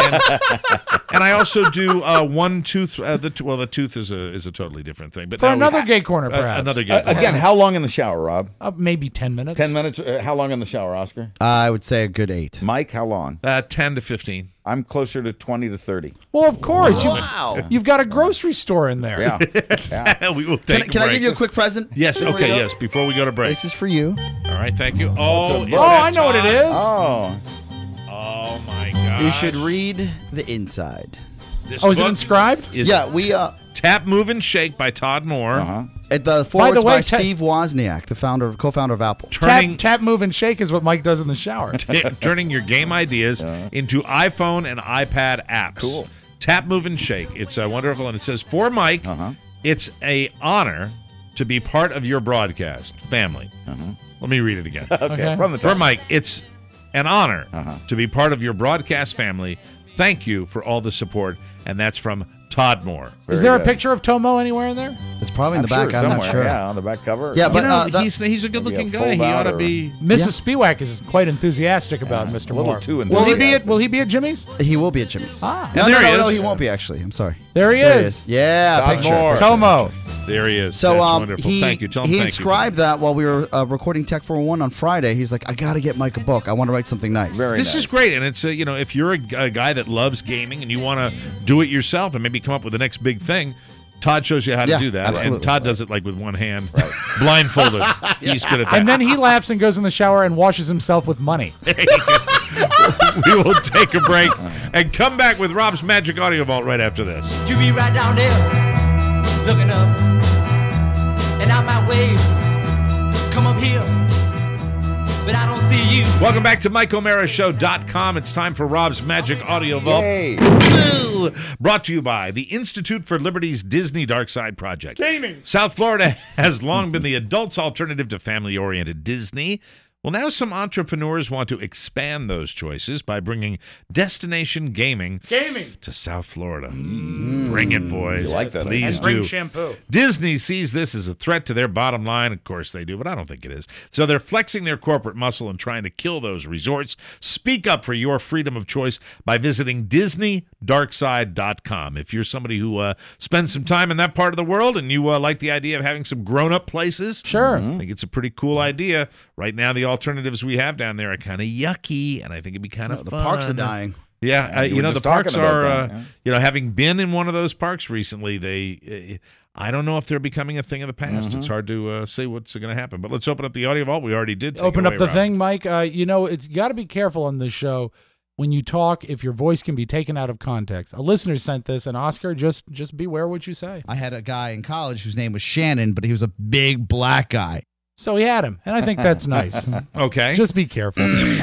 S2: and I also do one tooth. The tooth is a totally different thing. But
S3: For
S2: now
S3: another gay corner, perhaps.
S2: another gay corner.
S1: Again, how long in the shower, Rob?
S3: Maybe 10 minutes.
S1: 10 minutes? How long in the shower, Oscar?
S4: I would say a good 8.
S1: Mike, how long?
S2: 10 to 15.
S1: I'm closer to 20 to 30.
S3: Well, of course.
S10: Wow.
S3: You've got a grocery store in there.
S1: Yeah. Yeah.
S2: We will take.
S4: Can I give you a quick present?
S2: Yes.
S4: Before we
S2: Okay.
S4: go?
S2: Yes. Before we go to break.
S4: This is for you.
S2: All right. Thank you. Oh.
S3: Oh, I know what it is.
S1: Oh.
S2: Oh my God.
S4: You should read the inside.
S2: This
S3: Oh, is it
S2: book
S3: inscribed?
S2: is
S4: Yeah, we
S2: Tap, Move, and Shake by Todd Moore.
S1: Uh-huh.
S4: at the forwards
S3: way,
S4: by Steve Wozniak, the co-founder of Apple.
S2: Turning
S3: Tap, move, and shake is what Mike does in the shower.
S2: turning your game ideas into iPhone and iPad apps.
S1: Cool.
S2: Tap, Move, and Shake. It's wonderful, and it says, for Mike, it's a honor to be part of your broadcast family. Let me read it again.
S1: Okay. From the top.
S2: For Mike, it's an honor to be part of your broadcast family. Thank you for all the support, and that's from Todd Moore.
S3: Is there a
S1: good.
S3: picture of Tomo anywhere in there?
S4: It's probably in the back. I'm
S1: somewhere.
S4: not sure.
S1: Yeah, on the back cover.
S4: Yeah, but
S2: He's a good-looking
S1: Maybe a
S2: guy. He
S1: fold-out
S2: ought to
S1: or-
S2: be.
S3: Mrs. Spiewak is quite enthusiastic about Mr.
S1: a little
S3: Moore.
S1: too
S3: Will he be
S1: enthusiastic.
S3: Will he be at Jimmy's?
S4: he will be at Jimmy's.
S3: Ah.
S4: No,
S2: And there he
S4: no,
S2: is.
S4: he won't be actually. I'm sorry.
S3: There he is.
S4: Yeah,
S1: Todd
S4: picture.
S1: Moore.
S3: Tomo.
S2: There he is.
S4: So
S2: That's wonderful.
S4: he
S2: Thank you. Tell him
S4: he
S2: thank
S4: inscribed that while we were recording Tech 401 on Friday. He's like, I got to get Mike a book. I want to write something nice.
S1: Very
S2: This is
S1: nice.
S2: great, and it's if you're a guy that loves gaming and you want to do it yourself and maybe come up with the next big thing, Todd shows you how to
S4: Yeah,
S2: do that,
S4: absolutely.
S2: and Todd does it like with one hand, blindfolded. He's good at that.
S3: And then he laughs and goes in the shower and washes himself with money.
S2: We will take a break and come back with Rob's Magic Audio Vault right after this.
S12: You be right down there, looking up and out my way. come up here, but I don't see you.
S2: Welcome back to MikeO'MaraShow.com. It's time for Rob's Magic Audio Vault.
S1: Yay.
S2: Woo! Brought to you by the Institute for Liberty's Disney Dark Side Project.
S3: Gaming.
S2: South Florida has long been the adult's alternative to family-oriented Disney. Well, now some entrepreneurs want to expand those choices by bringing Destination Gaming to South Florida. Bring it, boys.
S1: You like that,
S2: Please
S3: And bring
S2: do.
S3: shampoo.
S2: Disney sees this as a threat to their bottom line. Of course they do, but I don't think it is. So they're flexing their corporate muscle and trying to kill those resorts. Speak up for your freedom of choice by visiting DisneyDarkside.com. If you're somebody who spends some time in that part of the world and you like the idea of having some grown-up places,
S3: Sure.
S2: I think it's a pretty cool idea. Right now, the alternatives we have down there are kind of yucky, and I think it'd be kind of
S4: The
S2: fun.
S4: parks are dying.
S2: Yeah,
S1: you were
S2: the
S1: just
S2: parks
S1: talking about
S2: are,
S1: that,
S2: having been in one of those parks recently, I don't know if they're becoming a thing of the past. It's hard to say what's going to happen. But let's open up the audio vault. We already did. Take
S3: Open
S2: it
S3: up
S2: away,
S3: the
S2: Rob.
S3: thing, Mike. It's got to be careful on this show when you talk if your voice can be taken out of context. A listener sent this, and Oscar, just beware what you say.
S4: I had a guy in college whose name was Shannon, but he was a big black guy.
S3: So he had him, and I think that's nice.
S2: Okay.
S3: Just be careful.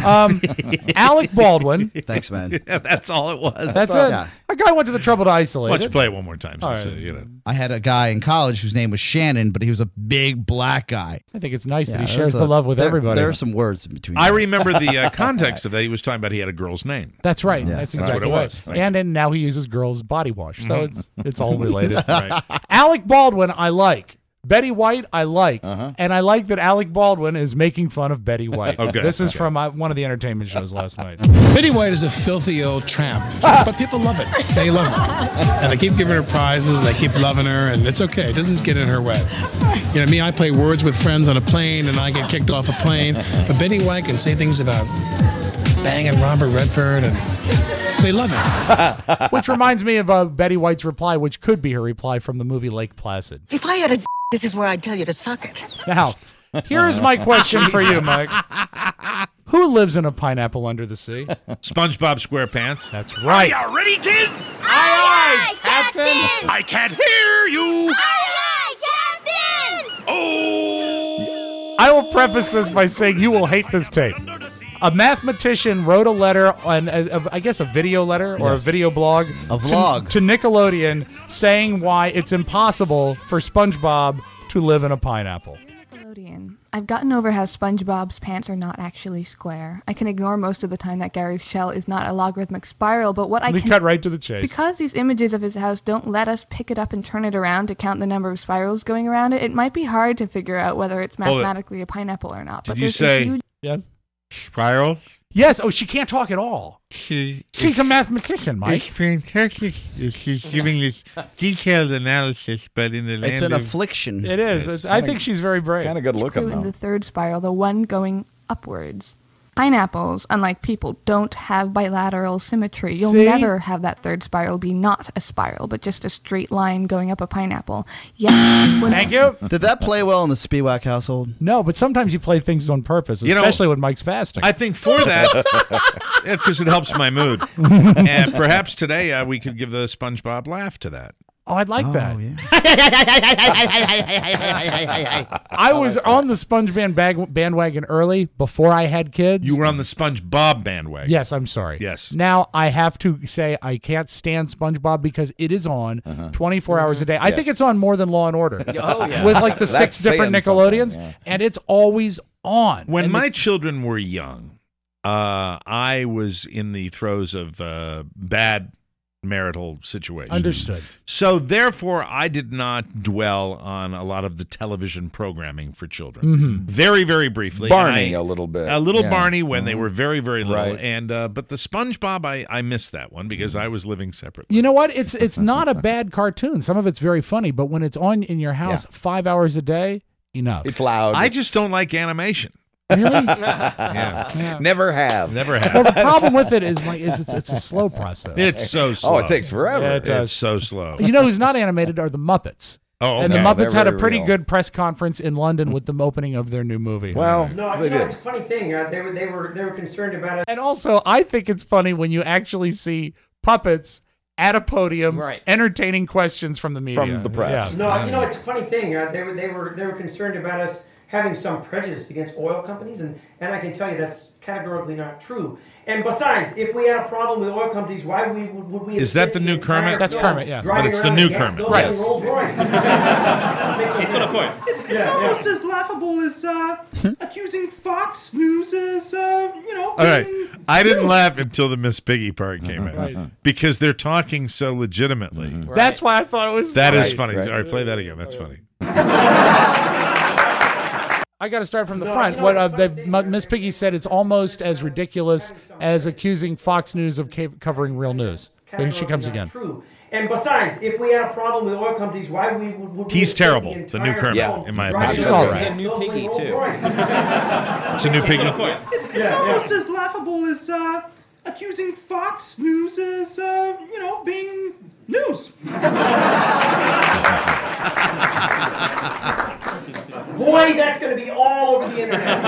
S3: Alec Baldwin.
S4: Thanks, man.
S2: Yeah, that's all it was.
S3: That's it.
S4: Yeah.
S3: A guy went to the trouble to isolate
S2: Why don't you
S3: it.
S2: play it one more time?
S3: All
S2: Since,
S3: right.
S4: I had a guy in college whose name was Shannon, but he was a big black guy.
S3: I think it's nice that he
S4: there's
S3: shares the love with everybody.
S4: There are some words in between.
S2: I remember the context of that. He was talking about he had a girl's name.
S3: That's right.
S4: Yeah.
S3: That's
S2: That's
S3: exactly
S2: what it
S3: right.
S2: was, right.
S3: And then now he uses girls' body wash. So it's all related.
S2: Right.
S3: Alec Baldwin, I like. Betty White, I like. And I like that Alec Baldwin is making fun of Betty White.
S2: Okay.
S3: This is from one of the entertainment shows last night.
S13: Betty White is a filthy old tramp, but people love it. They love her. And they keep giving her prizes, and they keep loving her, and it's okay. It doesn't get in her way. You know, me, I play words with friends on a plane, and I get kicked off a plane. But Betty White can say things about banging Robert Redford, and they love it.
S3: Which reminds me of Betty White's reply, which could be her reply from the movie Lake Placid.
S14: If I had a this is where I'd tell you to suck it.
S3: Now, here's my question for you, Mike. Who lives in a pineapple under the sea?
S2: SpongeBob SquarePants.
S3: That's right.
S15: Are you ready, kids?
S14: Aye, aye, Captain!
S15: I can't hear you.
S14: Aye, aye, Captain!
S15: Oh!
S3: I will preface this by saying you will hate this tape. A mathematician wrote a letter on, I guess, a video letter or a video blog.
S4: A vlog.
S3: To Nickelodeon saying why it's impossible for SpongeBob to live in a pineapple.
S16: Nickelodeon. I've gotten over how SpongeBob's pants are not actually square. I can ignore most of the time that Gary's shell is not a logarithmic spiral, but what
S3: We cut right to the chase.
S16: Because these images of his house don't let us pick it up and turn it around to count the number of spirals going around it, it might be hard to figure out whether it's
S2: Hold it.
S16: mathematically a pineapple or not.
S2: Did you say
S3: Yes?
S2: spiral?
S3: Yes. Oh, she can't talk at all. She's a mathematician, Mike.
S17: It's fantastic. She's giving this detailed analysis, but in the land
S4: It's an
S17: of
S4: affliction.
S3: It is. I think she's very brave.
S1: Kind of good looking,
S16: Screw in
S1: though.
S16: the third spiral, the one going upwards. Pineapples, unlike people, don't have bilateral symmetry. You'll
S3: See?
S16: never have that third spiral be not a spiral, but just a straight line going up a pineapple. Yet, when
S3: Thank you.
S4: Did that play well in the Spiewak household?
S3: No, but sometimes you play things on purpose,
S2: You know,
S3: especially when Mike's fasting.
S2: I think for that, because it helps my mood. And perhaps today we could give the SpongeBob laugh to that.
S3: Oh, I'd like that.
S4: Yeah.
S3: I was on the SpongeBob bandwagon early before I had kids.
S2: You were on the SpongeBob bandwagon.
S3: Yes, I'm sorry.
S2: Yes.
S3: Now I have to say I can't stand SpongeBob because it is on 24 hours a day. I think it's on more than Law and Order.
S10: Oh, yeah.
S3: With like the
S1: That's
S3: 6 different
S1: saying something,
S3: Nickelodeons,
S1: yeah.
S3: and it's always on.
S2: When
S3: And
S2: my children were young, I was in the throes of bad marital situation.
S3: Understood.
S2: So therefore, I did not dwell on a lot of the television programming for children.
S3: Mhm.
S2: Very, very briefly.
S1: Barney
S2: And
S1: a little bit.
S2: A little
S1: Yeah.
S2: Barney when they were very, very little.
S1: Right.
S2: And but the SpongeBob, I missed that one because I was living separately.
S3: You know what? It's not a bad cartoon. Some of it's very funny, but when it's on in your house 5 hours a day, enough.
S1: It's loud.
S2: I just don't like animation.
S3: Really?
S2: Yeah.
S1: Never have.
S2: Never have.
S3: Well, the problem with it is it's a slow process.
S2: It's so slow.
S1: Oh, it takes forever.
S3: Yeah, it does.
S2: It's so slow.
S3: You know who's not animated are the Muppets.
S2: Oh,
S3: And the
S2: okay.
S3: Muppets
S1: They're
S3: had a
S1: very
S3: pretty
S1: real.
S3: good press conference in London with the opening of their new movie.
S1: Well,
S18: No,
S1: they
S18: you know,
S1: did.
S18: it's a funny thing. They were concerned about it.
S3: And also, I think it's funny when you actually see puppets at a podium entertaining questions from the media.
S1: From the press.
S3: Yeah.
S18: No, you know, it's a funny thing. They were concerned about us having some prejudice against oil companies, and I can tell you that's categorically not true. And besides, if we had a problem with oil companies, why would we?
S2: Is that the new Kermit?
S3: That's Kermit, yeah.
S2: But it's the new Kermit,
S18: right?
S2: yes.
S18: Rolls Royce.
S19: He's got a point.
S7: It's almost as laughable as accusing Fox News as,
S2: All right. I didn't laugh until the Miss Piggy part came in.
S3: Right.
S2: Because they're talking so legitimately.
S3: That's why I thought it was
S2: That
S3: funny.
S2: is funny. All right, play that again. That's funny.
S3: I got to start from the
S18: No,
S3: front.
S18: you know
S3: What Miss Piggy said, it's almost as ridiculous as accusing Fox News of covering real news. Here she comes again.
S18: True. And besides, if we had a problem with oil companies, why would we?
S2: He's terrible, the new Kermit, in my opinion.
S10: He's all right. He's a new piggy, too.
S2: It's a new piggy.
S7: It's almost as laughable as accusing Fox News as, being news.
S18: Boy, that's going to be all over the internet.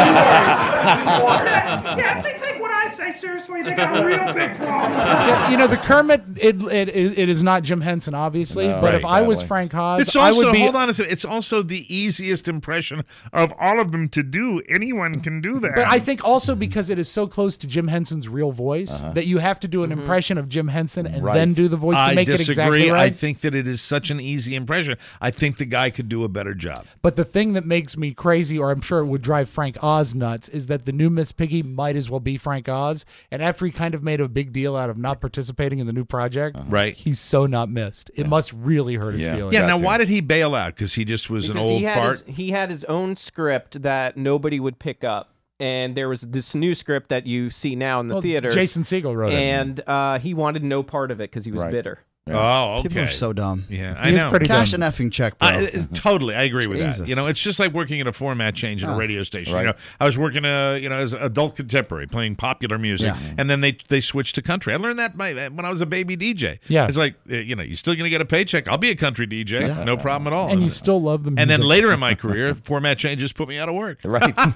S7: Yeah, if they take what I say seriously, they got a real big problem.
S3: Yeah, the Kermit, it is not Jim Henson, obviously.
S1: No,
S3: but
S1: right,
S3: if I was
S1: sadly.
S3: Frank Haas,
S2: It's
S3: I
S2: also,
S3: would be.
S2: hold on a second, it's also the easiest impression of all of them to do. Anyone can do that.
S3: But I think also because it is so close to Jim Henson's real voice that you have to do an impression of Jim Henson and
S1: Right.
S3: then do the voice to
S2: I
S3: make
S2: disagree.
S3: it exactly right.
S2: I think that it is such an easy impression. I think the guy could do a better job.
S3: But the thing that makes me crazy, or I'm sure it would drive Frank Oz nuts, is that the new Miss Piggy might as well be Frank Oz. And after he kind of made a big deal out of not participating in the new project,
S2: Right.
S3: he's so not missed. It must really hurt his
S1: Yeah.
S3: feelings.
S2: Yeah,
S1: Got
S2: now
S1: to.
S2: why did he bail out? Because he just was
S10: Because
S2: an old fart?
S10: he had his own script that nobody would pick up. And there was this new script that you see now in the theater.
S3: Jason Segel wrote it.
S10: And he wanted no part of it because he was
S1: Right.
S10: bitter.
S2: Oh, okay.
S4: People are so dumb.
S2: Yeah,
S3: He
S2: I
S3: is
S2: know.
S3: pretty
S4: Cash
S3: dumb.
S4: an effing check, bro.
S2: Totally, I agree with that.
S4: Jesus.
S2: It's just like working at a format change at a radio station.
S1: Right.
S2: I was working, as adult contemporary, playing popular music,
S4: Yeah.
S2: and then they switched to country. I learned that when I was a baby DJ.
S3: Yeah.
S2: It's like, you're still going to get a paycheck. I'll be a country DJ, no problem at all.
S3: And you still love the music.
S2: And then later in my career, format changes put me out of work.
S1: Right.
S2: All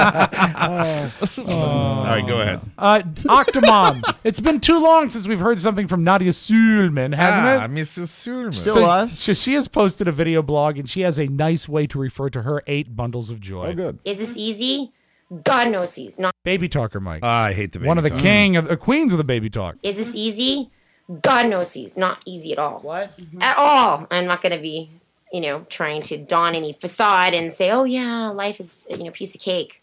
S2: right, go ahead.
S3: Octomom. It's been too long since we've heard something from Nadia Sulman, hasn't it?
S2: Mrs. Sulman.
S4: Still alive?
S3: She has posted a video blog, and she has a nice way to refer to her 8 bundles of joy.
S1: Oh, good.
S11: Is this easy? God knows it's easy. Not.
S3: Baby talker, Mike.
S2: I hate the baby
S3: One of the
S2: talk.
S3: queens of the baby talk.
S11: Is this easy? God knows it's easy. Not easy at all.
S3: What?
S11: At all. I'm not going to be, trying to don any facade and say, oh yeah, life is, a piece of cake.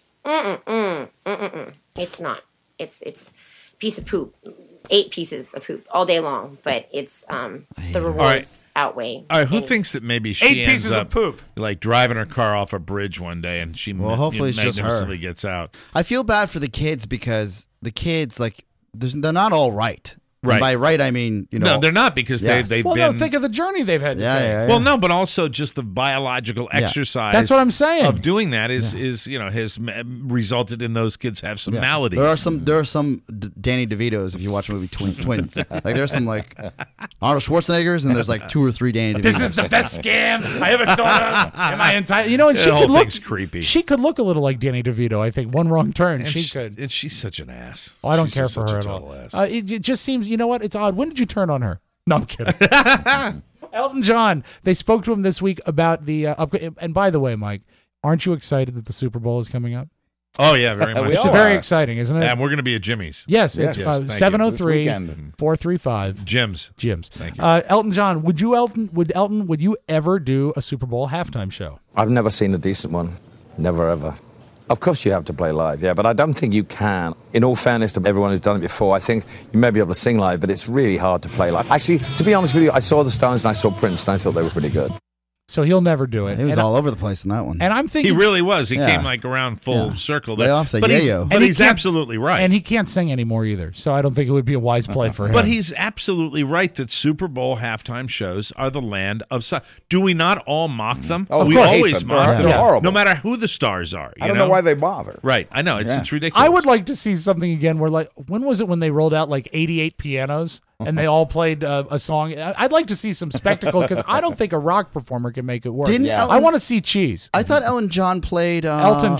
S11: It's not. It's a piece of poop. 8 pieces of poop all day long, but it's the rewards outweigh.
S2: All right, who
S11: any-
S2: thinks that maybe she
S3: 8
S2: ends
S3: pieces of
S2: up
S3: poop.
S2: like driving her car off a bridge one day and she
S4: hopefully it's just her.
S2: magnificently gets out?
S4: I feel bad for the kids because the kids, they're not all right.
S2: Right.
S4: And by right, I mean,
S2: No, they're not because
S4: Yes.
S2: they've
S3: Well,
S2: been.
S3: no, think of the journey they've had to
S4: Yeah,
S3: take.
S4: yeah, yeah.
S2: Well, no, but also just the biological
S4: Yeah.
S2: exercise.
S3: That's what I'm saying.
S2: Of doing that is has resulted in those kids have some maladies.
S4: There are some Danny DeVitos if you watch the movie Twins. Like there's some like Arnold Schwarzeneggers and there's like 2 or 3 Danny DeVitos.
S3: This is the best scam I ever thought of in my entire. And she
S2: The whole
S3: could look
S2: thing's creepy.
S3: She could look a little like Danny DeVito. I think one wrong turn,
S2: And
S3: she could.
S2: and she's such an ass.
S3: Oh, I don't
S2: She's
S3: care
S2: just
S3: for
S2: such
S3: her
S2: a
S3: at all.
S2: total ass.
S3: It just seems. You know what? It's odd. When did you turn on her? No, I'm kidding. Elton John. They spoke to him this week about the and by the way, Mike, aren't you excited that the Super Bowl is coming up?
S2: Oh yeah, very much.
S3: It's very exciting, isn't it?
S2: And we're going to be at Jimmy's.
S3: Yes, it's
S2: Thank you.
S3: 703-435
S2: Jim's.
S3: Thank you. Elton John, would you ever do a Super Bowl halftime show?
S20: I've never seen a decent one. Never, ever. Of course you have to play live, yeah, but I don't think you can. In all fairness to everyone who's done it before, I think you may be able to sing live, but it's really hard to play live. Actually, to be honest with you, I saw the Stones and I saw Prince, and I thought they were pretty good.
S3: So he'll never do it.
S4: He was
S3: And
S4: all over the place in that one.
S3: And I'm thinking
S2: He really was. He
S4: Yeah.
S2: came like around full circle
S4: Lay
S2: there.
S4: off the
S2: but
S4: yayo.
S2: But
S3: And he
S2: he's
S3: can't-
S2: absolutely right.
S3: And he can't sing anymore either. So I don't think it would be a wise play for him.
S2: But he's absolutely right that Super Bowl halftime shows are the land of do we not all mock them?
S1: Oh, of
S2: we
S1: course. I hate
S2: always
S1: them.
S2: mock
S1: They're
S2: them.
S1: horrible.
S2: No matter who the stars are.
S1: I don't know why they bother.
S2: Right. I know. It's
S1: Yeah.
S2: it's ridiculous.
S3: I would like to see something again where, like, when was it when they rolled out like 88 pianos and they all played a song? I'd like to see some spectacle because I don't think a rock performer can make it work.
S4: Didn't
S3: I want to see cheese.
S4: I thought Elton John played
S3: Elton John.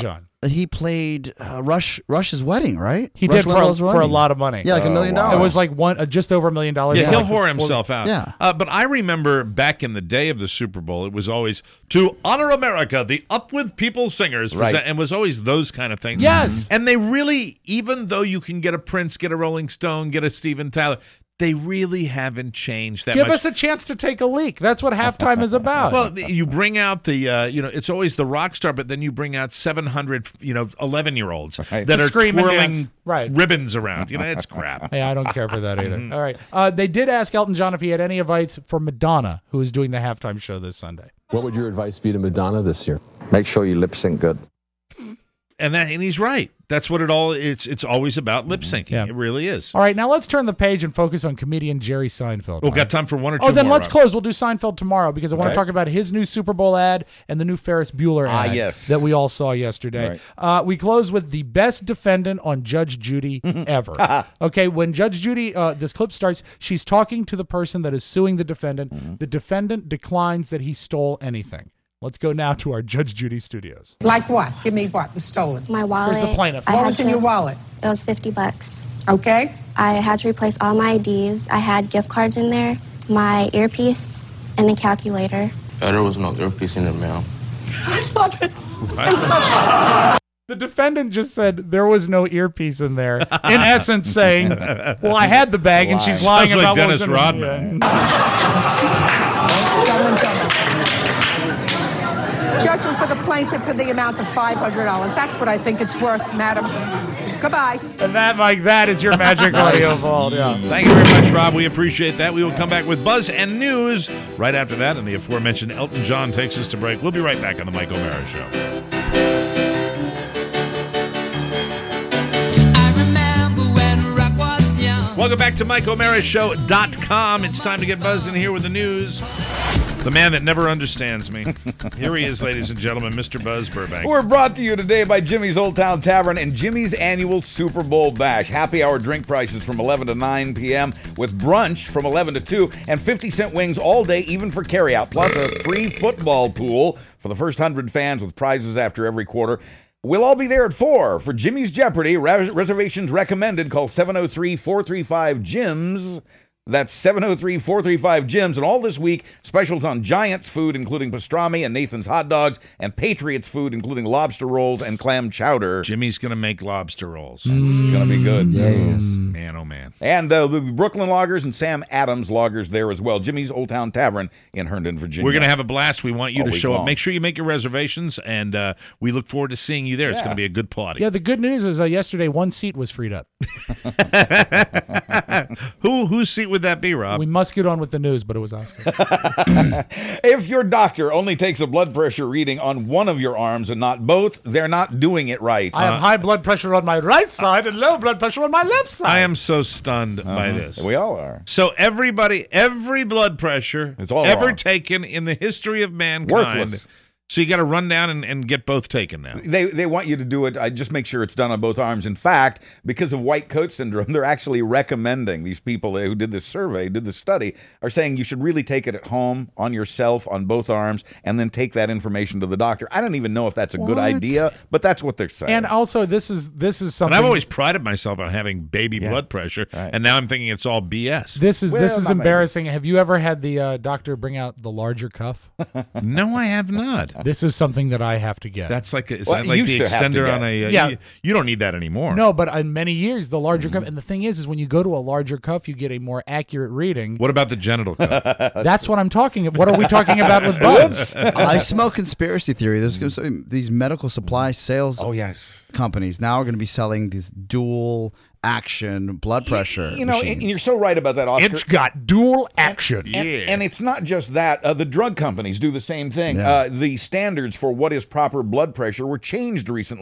S4: he played Rush's wedding, right?
S3: He
S4: Rush
S3: did for a lot of money.
S4: Yeah, like $1 million.
S3: It was like just over $1 million.
S2: Yeah, he'll whore himself out.
S4: Yeah.
S2: But I remember back in the day of the Super Bowl, it was always to honor America, the Up With People singers,
S1: Right.
S2: and was always those kind of things.
S3: Yes.
S2: And they really, even though you can get a Prince, get a Rolling Stone, get a Steven Tyler, they really haven't changed that
S3: Give
S2: much.
S3: us a chance to take a leak. That's what halftime is about.
S2: Well, you bring out the, it's always the rock star, but then you bring out 700, 11-year-olds that
S3: To
S2: are
S3: scream and
S2: twirling
S3: dance. Right.
S2: ribbons around. It's crap.
S3: Hey, I don't care for that either. All right. They did ask Elton John if he had any advice for Madonna, who is doing the halftime show this Sunday.
S21: What would your advice be to Madonna this year?
S20: Make sure you lip sync good.
S2: And he's right. That's what it's always about lip syncing.
S3: Yeah.
S2: It really is.
S3: All right, now let's turn the page and focus on comedian Jerry Seinfeld.
S2: Oh, got time for one or two
S3: Oh, then
S2: more,
S3: let's
S2: Rob.
S3: close. We'll do Seinfeld tomorrow because I want
S1: Okay.
S3: to talk about his new Super Bowl ad and the new Ferris Bueller ad
S1: yes.
S3: that we all saw yesterday. We close with the best defendant on Judge Judy ever. Okay, when Judge Judy, this clip starts, she's talking to the person that is suing the defendant. The defendant declines that he stole anything. Let's go now to our Judge Judy studios.
S22: Like what? Give me what was stolen.
S16: My wallet.
S3: Here's the plaintiff.
S22: What was in your wallet?
S16: It was $50.
S22: Okay.
S16: I had to replace all my IDs. I had gift cards in there, my earpiece, and a calculator.
S23: There was no earpiece in the mail.
S22: I love it.
S3: The defendant just said there was no earpiece in there, in essence saying, well, I had the bag and she's lying
S2: Sounds like
S3: about what was
S2: Dennis
S3: in
S2: Rodman.
S22: Judgment for the plaintiff for the amount of $500. That's what I think it's worth, madam. Goodbye.
S3: And that, Mike, that is your magic audio vault. Yeah.
S2: Thank you very much, Rob. We appreciate that. We will come back with Buzz and News right after that, and the aforementioned Elton John takes us to break. We'll be right back on the Mike O'Mara Show. Welcome back to MikeO'MaraShow.com. It's time to get buzzed in here with the news. The man that never understands me. Here he is, ladies and gentlemen, Mr. Buzz Burbank.
S1: We're brought to you today by Jimmy's Old Town Tavern and Jimmy's annual Super Bowl Bash. Happy hour drink prices from 11 to 9 p.m. with brunch from 11 to 2 and 50-cent wings all day, even for carryout, plus a free football pool for the first 100 fans with prizes after every quarter. We'll all be there at 4 for Jimmy's Jeopardy. Reservations recommended. Call 703-435-JIMS. That's 703-435-JIMS. And all this week, specials on Giants food, including pastrami and Nathan's hot dogs, and Patriots food, including lobster rolls and clam chowder.
S2: Jimmy's going to make lobster rolls.
S1: It's going to be good.
S4: Yes.
S2: Man, oh, man.
S1: And there'll be Brooklyn Loggers and Sam Adams Loggers there as well. Jimmy's Old Town Tavern in Herndon, Virginia.
S2: We're going to have a blast. We want you
S1: All
S2: to
S1: week
S2: show up.
S1: long.
S2: Make sure you make your reservations, and we look forward to seeing you there. It's
S1: Yeah.
S2: going to be a good party.
S3: Yeah, the good news is yesterday one seat was freed up.
S2: Whose seat would that be, Rob?
S3: We must get on with the news, but it was Oscar.
S1: If your doctor only takes a blood pressure reading on one of your arms and not both, they're not doing it right.
S3: I have high blood pressure on my right side and low blood pressure on my left side.
S2: I am so stunned by this.
S1: We all are.
S2: So every blood pressure
S1: It's all
S2: ever
S1: wrong.
S2: taken in the history of mankind.
S1: Worthless.
S2: So you got to run down and get both taken now.
S1: They want you to do it. I just make sure it's done on both arms. In fact, because of white coat syndrome, they're actually recommending, these people who did this survey, did the study, are saying you should really take it at home on yourself on both arms and then take that information to the doctor. I don't even know if that's a good
S3: What?
S1: idea, but that's what they're saying.
S3: And also, this is something.
S2: And I've always prided myself on having baby blood pressure, and now I'm thinking it's all BS.
S3: This is
S1: Well, not
S3: embarrassing. Have you ever had the doctor bring out the larger cuff?
S2: No, I have not.
S3: This is something that I have to get.
S2: That's like is
S1: Well,
S2: that like
S1: used
S2: the
S1: to have to
S2: extender
S1: get.
S2: on a
S3: Yeah.
S2: you don't need that anymore.
S3: No, but in many years, the larger cuff. And the thing is when you go to a larger cuff, you get a more accurate reading.
S2: What about the genital cuff?
S3: That's what I'm talking about. What are we talking about with Buzz?
S4: I smell conspiracy theory. There's gonna be these medical supply sales companies now are going to be selling these dual action blood pressure
S1: You know,
S4: machines.
S1: and you're so right about that, Oscar.
S3: It's got dual action.
S1: And it's not just that. The drug companies do the same thing.
S4: Yeah.
S1: The standards for what is proper blood pressure were changed recently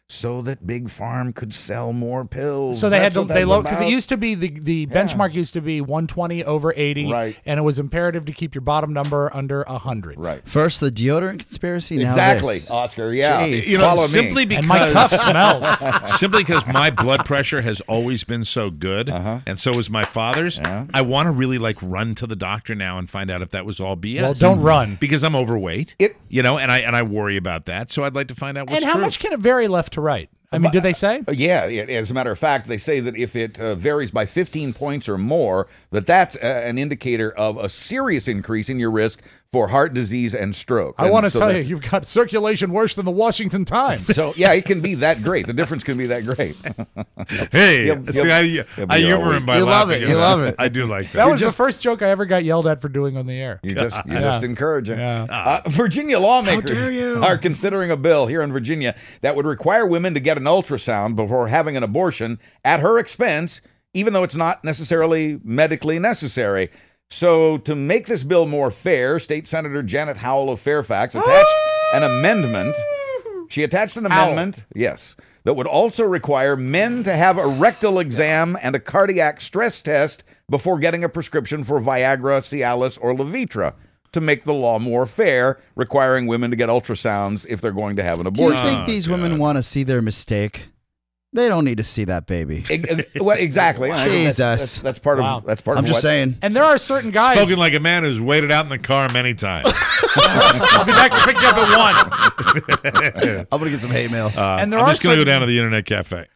S1: so that Big Farm could sell more pills.
S3: So they
S1: That's
S3: had
S1: what
S3: to, they
S1: that's
S3: low, because it
S1: about.
S3: used to be the benchmark used to be 120 over 80,
S1: Right.
S3: and it was imperative to keep your bottom number under 100.
S1: Right.
S4: First the deodorant conspiracy. Now
S1: Exactly,
S4: this.
S1: Oscar. Yeah.
S4: Jeez.
S2: You know,
S1: Follow
S2: simply
S1: me.
S2: because
S3: And my cup smells.
S2: simply because my blood pressure has always been so good, and so is my father's. I want to really like run to the doctor now and find out if that was all BS.
S3: Well, don't run.
S2: because I'm overweight. You know, and I worry about that. So I'd like to find out what's
S3: And how
S2: true.
S3: much can it vary left to right? I mean, do they say?
S1: Yeah, as a matter of fact, they say that if it varies by 15 points or more, that's an indicator of a serious increase in your risk for heart disease and stroke.
S3: I
S1: And
S3: want to
S1: so
S3: tell you,
S1: that's-
S3: you've got circulation worse than the Washington Times.
S1: So, yeah, it can be that great. The difference can be that great.
S2: Hey,
S1: He'll-
S2: see,
S1: he'll-
S2: I
S1: he'll be all
S2: humor him
S1: week.
S2: by
S4: You love
S2: laughing
S4: it.
S2: at
S4: You
S2: that.
S4: love it.
S2: I do like that.
S3: That was the first joke I ever got yelled at for doing on the air.
S1: You're just encouraging.
S3: Yeah.
S1: Virginia lawmakers
S4: How dare you?
S1: are considering a bill here in Virginia that would require women to get an ultrasound before having an abortion at her expense, even though it's not necessarily medically necessary. So to make this bill more fair, State Senator Janet Howell of Fairfax attached an amendment. She attached an amendment, yes, that would also require men to have a rectal exam and a cardiac stress test before getting a prescription for Viagra, Cialis, or Levitra, to make the law more fair, requiring women to get ultrasounds if they're going to have an
S4: Do you
S1: abortion.
S4: think these women want to see their mistake? They don't need to see that baby.
S1: Well, exactly. I think
S4: Jesus.
S1: that's part
S3: Wow.
S1: of that's part
S4: I'm
S1: of
S4: just
S1: what,
S4: saying.
S3: And there are certain guys.
S2: Spoken like a man who's waited out in the car many times.
S3: I'll be back to pick you up at 1.
S4: I'm gonna get some hate mail.
S3: And there
S2: I'm
S3: are
S2: just going to go
S3: certain-
S2: down to the internet cafe.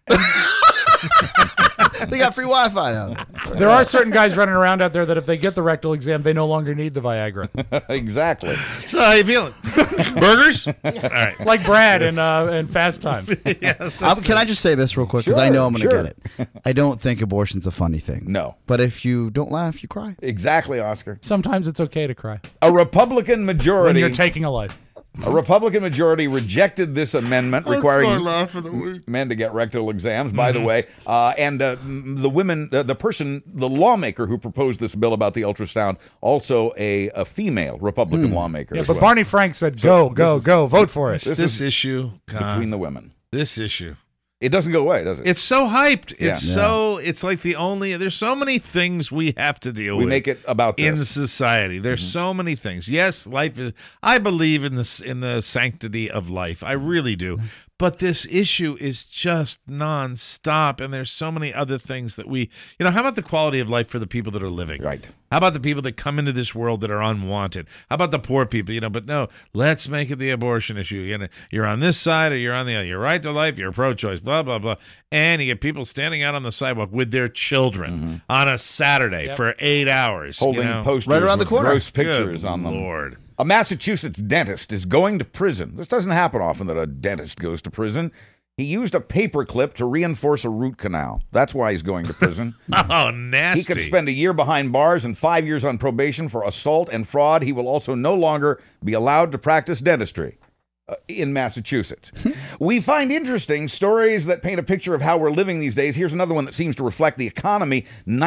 S4: They got free Wi-Fi now.
S3: There are certain guys running around out there that if they get the rectal exam, they no longer need the Viagra.
S1: Exactly.
S2: So how you feeling? Burgers? All right.
S3: Like Brad in Fast Times.
S4: Can I just say this real quick? Because I know I'm going to
S1: Sure.
S4: get it. I don't think abortion's a funny thing.
S1: No.
S4: But if you don't laugh, you cry.
S1: Exactly, Oscar.
S3: Sometimes it's okay to cry
S1: A Republican
S3: when
S1: majority
S3: you're taking a life.
S1: A Republican majority rejected this amendment requiring
S2: laugh of the week.
S1: men to get rectal exams, by the way. And the women, the lawmaker who proposed this bill about the ultrasound, also a female Republican lawmaker.
S3: Yeah,
S1: as
S3: but
S1: well.
S3: Barney Frank said, go, vote for us.
S1: This
S2: This
S1: is
S2: issue, God,
S1: between the women.
S2: this issue.
S1: It doesn't go away, does it?
S2: It's so hyped.
S1: Yeah.
S2: It's so. It's like the only. There's so many things we have to deal
S1: we
S2: with.
S1: make it about
S2: in
S1: this.
S2: society. There's so many things. Yes, life is. I believe in the sanctity of life. I really do. But this issue is just nonstop, and there's so many other things that we. How about the quality of life for the people that are living?
S1: Right.
S2: How about the people that come into this world that are unwanted? How about the poor people? But no, let's make it the abortion issue. You're on this side or you're on the other. You're right to life. You're pro-choice. Blah blah blah. And you get people standing out on the sidewalk with their children on a Saturday for 8 hours,
S1: Holding posters
S4: Right around the
S1: with
S4: corner.
S1: gross pictures
S2: Good
S1: on them.
S2: Lord.
S1: A Massachusetts dentist is going to prison. This doesn't happen often that a dentist goes to prison. He used a paper clip to reinforce a root canal. That's why he's going to prison.
S2: Oh, nasty.
S1: He could spend a year behind bars and 5 years on probation for assault and fraud. He will also no longer be allowed to practice dentistry in Massachusetts. We find interesting stories that paint a picture of how we're living these days. Here's another one that seems to reflect the economy.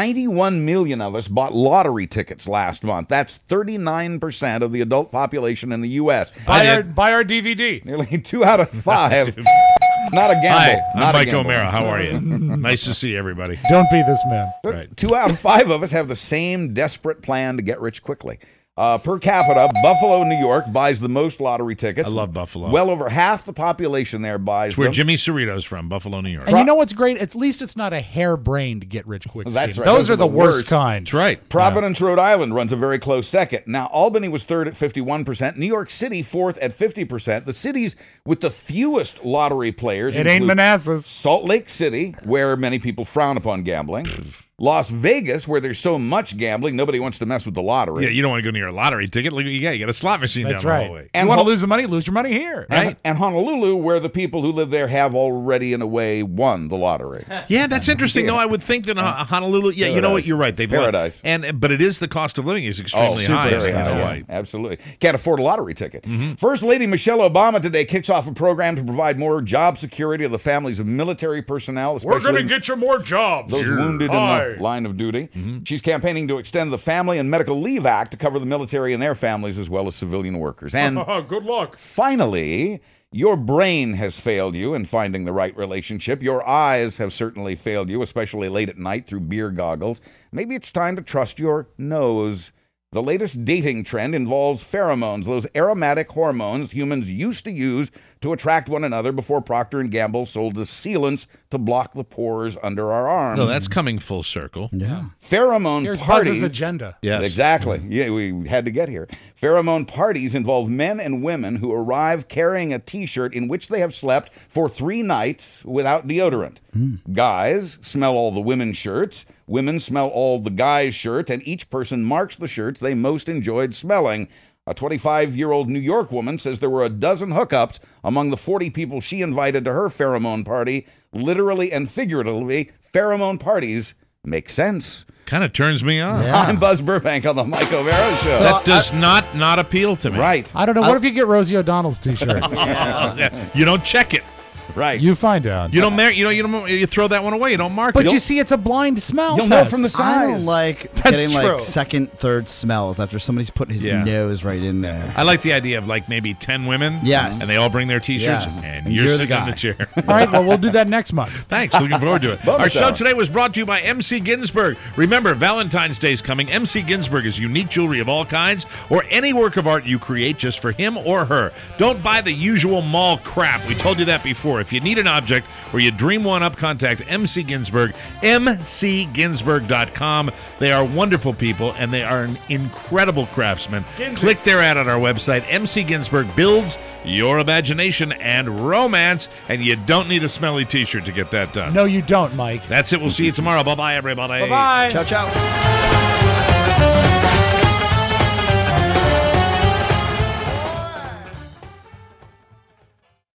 S1: 91 million of us bought lottery tickets last month. That's 39% of the adult population in the U.S.
S3: Buy our DVD.
S1: Nearly 2 out of 5. Not a gamble.
S2: Hi, I'm
S1: Not a
S2: Mike
S1: gamble.
S2: O'Mara. How are you? Nice to see everybody.
S3: Don't be this man.
S2: Right.
S1: 2 out of 5 of us have the same desperate plan to get rich quickly. Per capita, Buffalo, New York buys the most lottery tickets.
S2: I love Buffalo.
S1: Well over half the population there buys
S2: It's where
S1: them.
S2: Jimmy Cerrito's from, Buffalo, New York.
S3: And you know what's great? At least it's not a harebrained get rich quick scheme.
S1: That's right.
S3: Those are the worst kind.
S2: That's right.
S1: Providence, Rhode Island runs a very close second. Now, Albany was third at 51%. New York City fourth at 50%. The cities with the fewest lottery players
S3: It ain't
S1: include
S3: Manassas.
S1: Salt Lake City, where many people frown upon gambling. Las Vegas, where there's so much gambling, nobody wants to mess with the lottery.
S2: Yeah, you don't want to go near a lottery ticket. Look what you got. You got a slot machine
S3: That's
S2: down
S3: right.
S2: the hallway.
S1: And
S3: You want to
S1: Ho-
S3: lose the money? Lose your money here.
S1: And Honolulu, where the people who live there have already, in a way, won the lottery.
S2: Yeah, that's interesting. Though I would think that Honolulu. Yeah, you know what?
S1: Paradise.
S2: You're right. They've
S1: Paradise.
S2: but it is the cost of living is extremely
S1: super
S2: high.
S1: very
S2: in
S1: high,
S2: Hawaii.
S1: yeah. Absolutely. Can't afford a lottery ticket. First Lady Michelle Obama today kicks off a program to provide more job security to the families of military personnel, especially
S3: get you more jobs.
S1: those wounded in the line of duty. She's campaigning to extend the Family and Medical Leave Act to cover the military and their families as well as civilian workers. And
S15: good luck.
S1: finally, your brain has failed you in finding the right relationship. Your eyes have certainly failed you, especially late at night through beer goggles. Maybe it's time to trust your nose. The latest dating trend involves pheromones, those aromatic hormones humans used to use to attract one another before Procter & Gamble sold the sealants to block the pores under our arms.
S2: No, that's coming full circle.
S4: Yeah.
S1: Pheromone
S3: Here's
S1: parties.
S3: Buzz's agenda.
S2: Yes.
S1: Exactly. Yeah, we had to get here. Pheromone parties involve men and women who arrive carrying a T-shirt in which they have slept for 3 nights without deodorant. Guys smell all the women's shirts. Women smell all the guys' shirts, and each person marks the shirts they most enjoyed smelling. A 25-year-old New York woman says there were a dozen hookups among the 40 people she invited to her pheromone party. Literally and figuratively, pheromone parties make sense.
S2: Kind of turns me on.
S4: Yeah.
S1: I'm Buzz Burbank on the Mike O'Mara Show.
S2: That does not appeal to me.
S1: Right.
S3: I don't know. What if you get Rosie O'Donnell's T-shirt?
S2: You don't check it.
S1: Right.
S3: You find out.
S2: You don't you throw that one away. You don't mark
S3: But
S2: it.
S3: you see, it's a blind smell
S1: You'll
S3: test.
S1: know from the size.
S4: I don't like
S3: That's
S4: getting
S3: true.
S4: like second, third smells after somebody's putting his nose right in there.
S2: I like the idea of like maybe 10 women.
S4: Yes.
S2: And they all bring their T-shirts.
S4: Yes.
S2: And
S4: And
S2: you're
S4: you're the
S2: sitting in
S4: guy.
S2: the chair.
S3: All right, well, we'll do that next month.
S2: Thanks. Looking forward to it.
S1: Bonus
S2: Our show
S1: hour.
S2: today was brought to you by MC Ginsburg. Remember, Valentine's Day is coming. MC Ginsburg is unique jewelry of all kinds or any work of art you create just for him or her. Don't buy the usual mall crap. We told you that before. If you need an object or you dream one up, contact MC Ginsburg, mcginsburg.com. They are wonderful people, and they are an incredible craftsmen. Click their ad on our website. MC Ginsburg builds your imagination and romance, and you don't need a smelly T-shirt to get that done.
S3: No, you don't, Mike.
S2: That's it. We'll see you tomorrow. Bye-bye, everybody.
S3: Bye-bye.
S4: Ciao, ciao.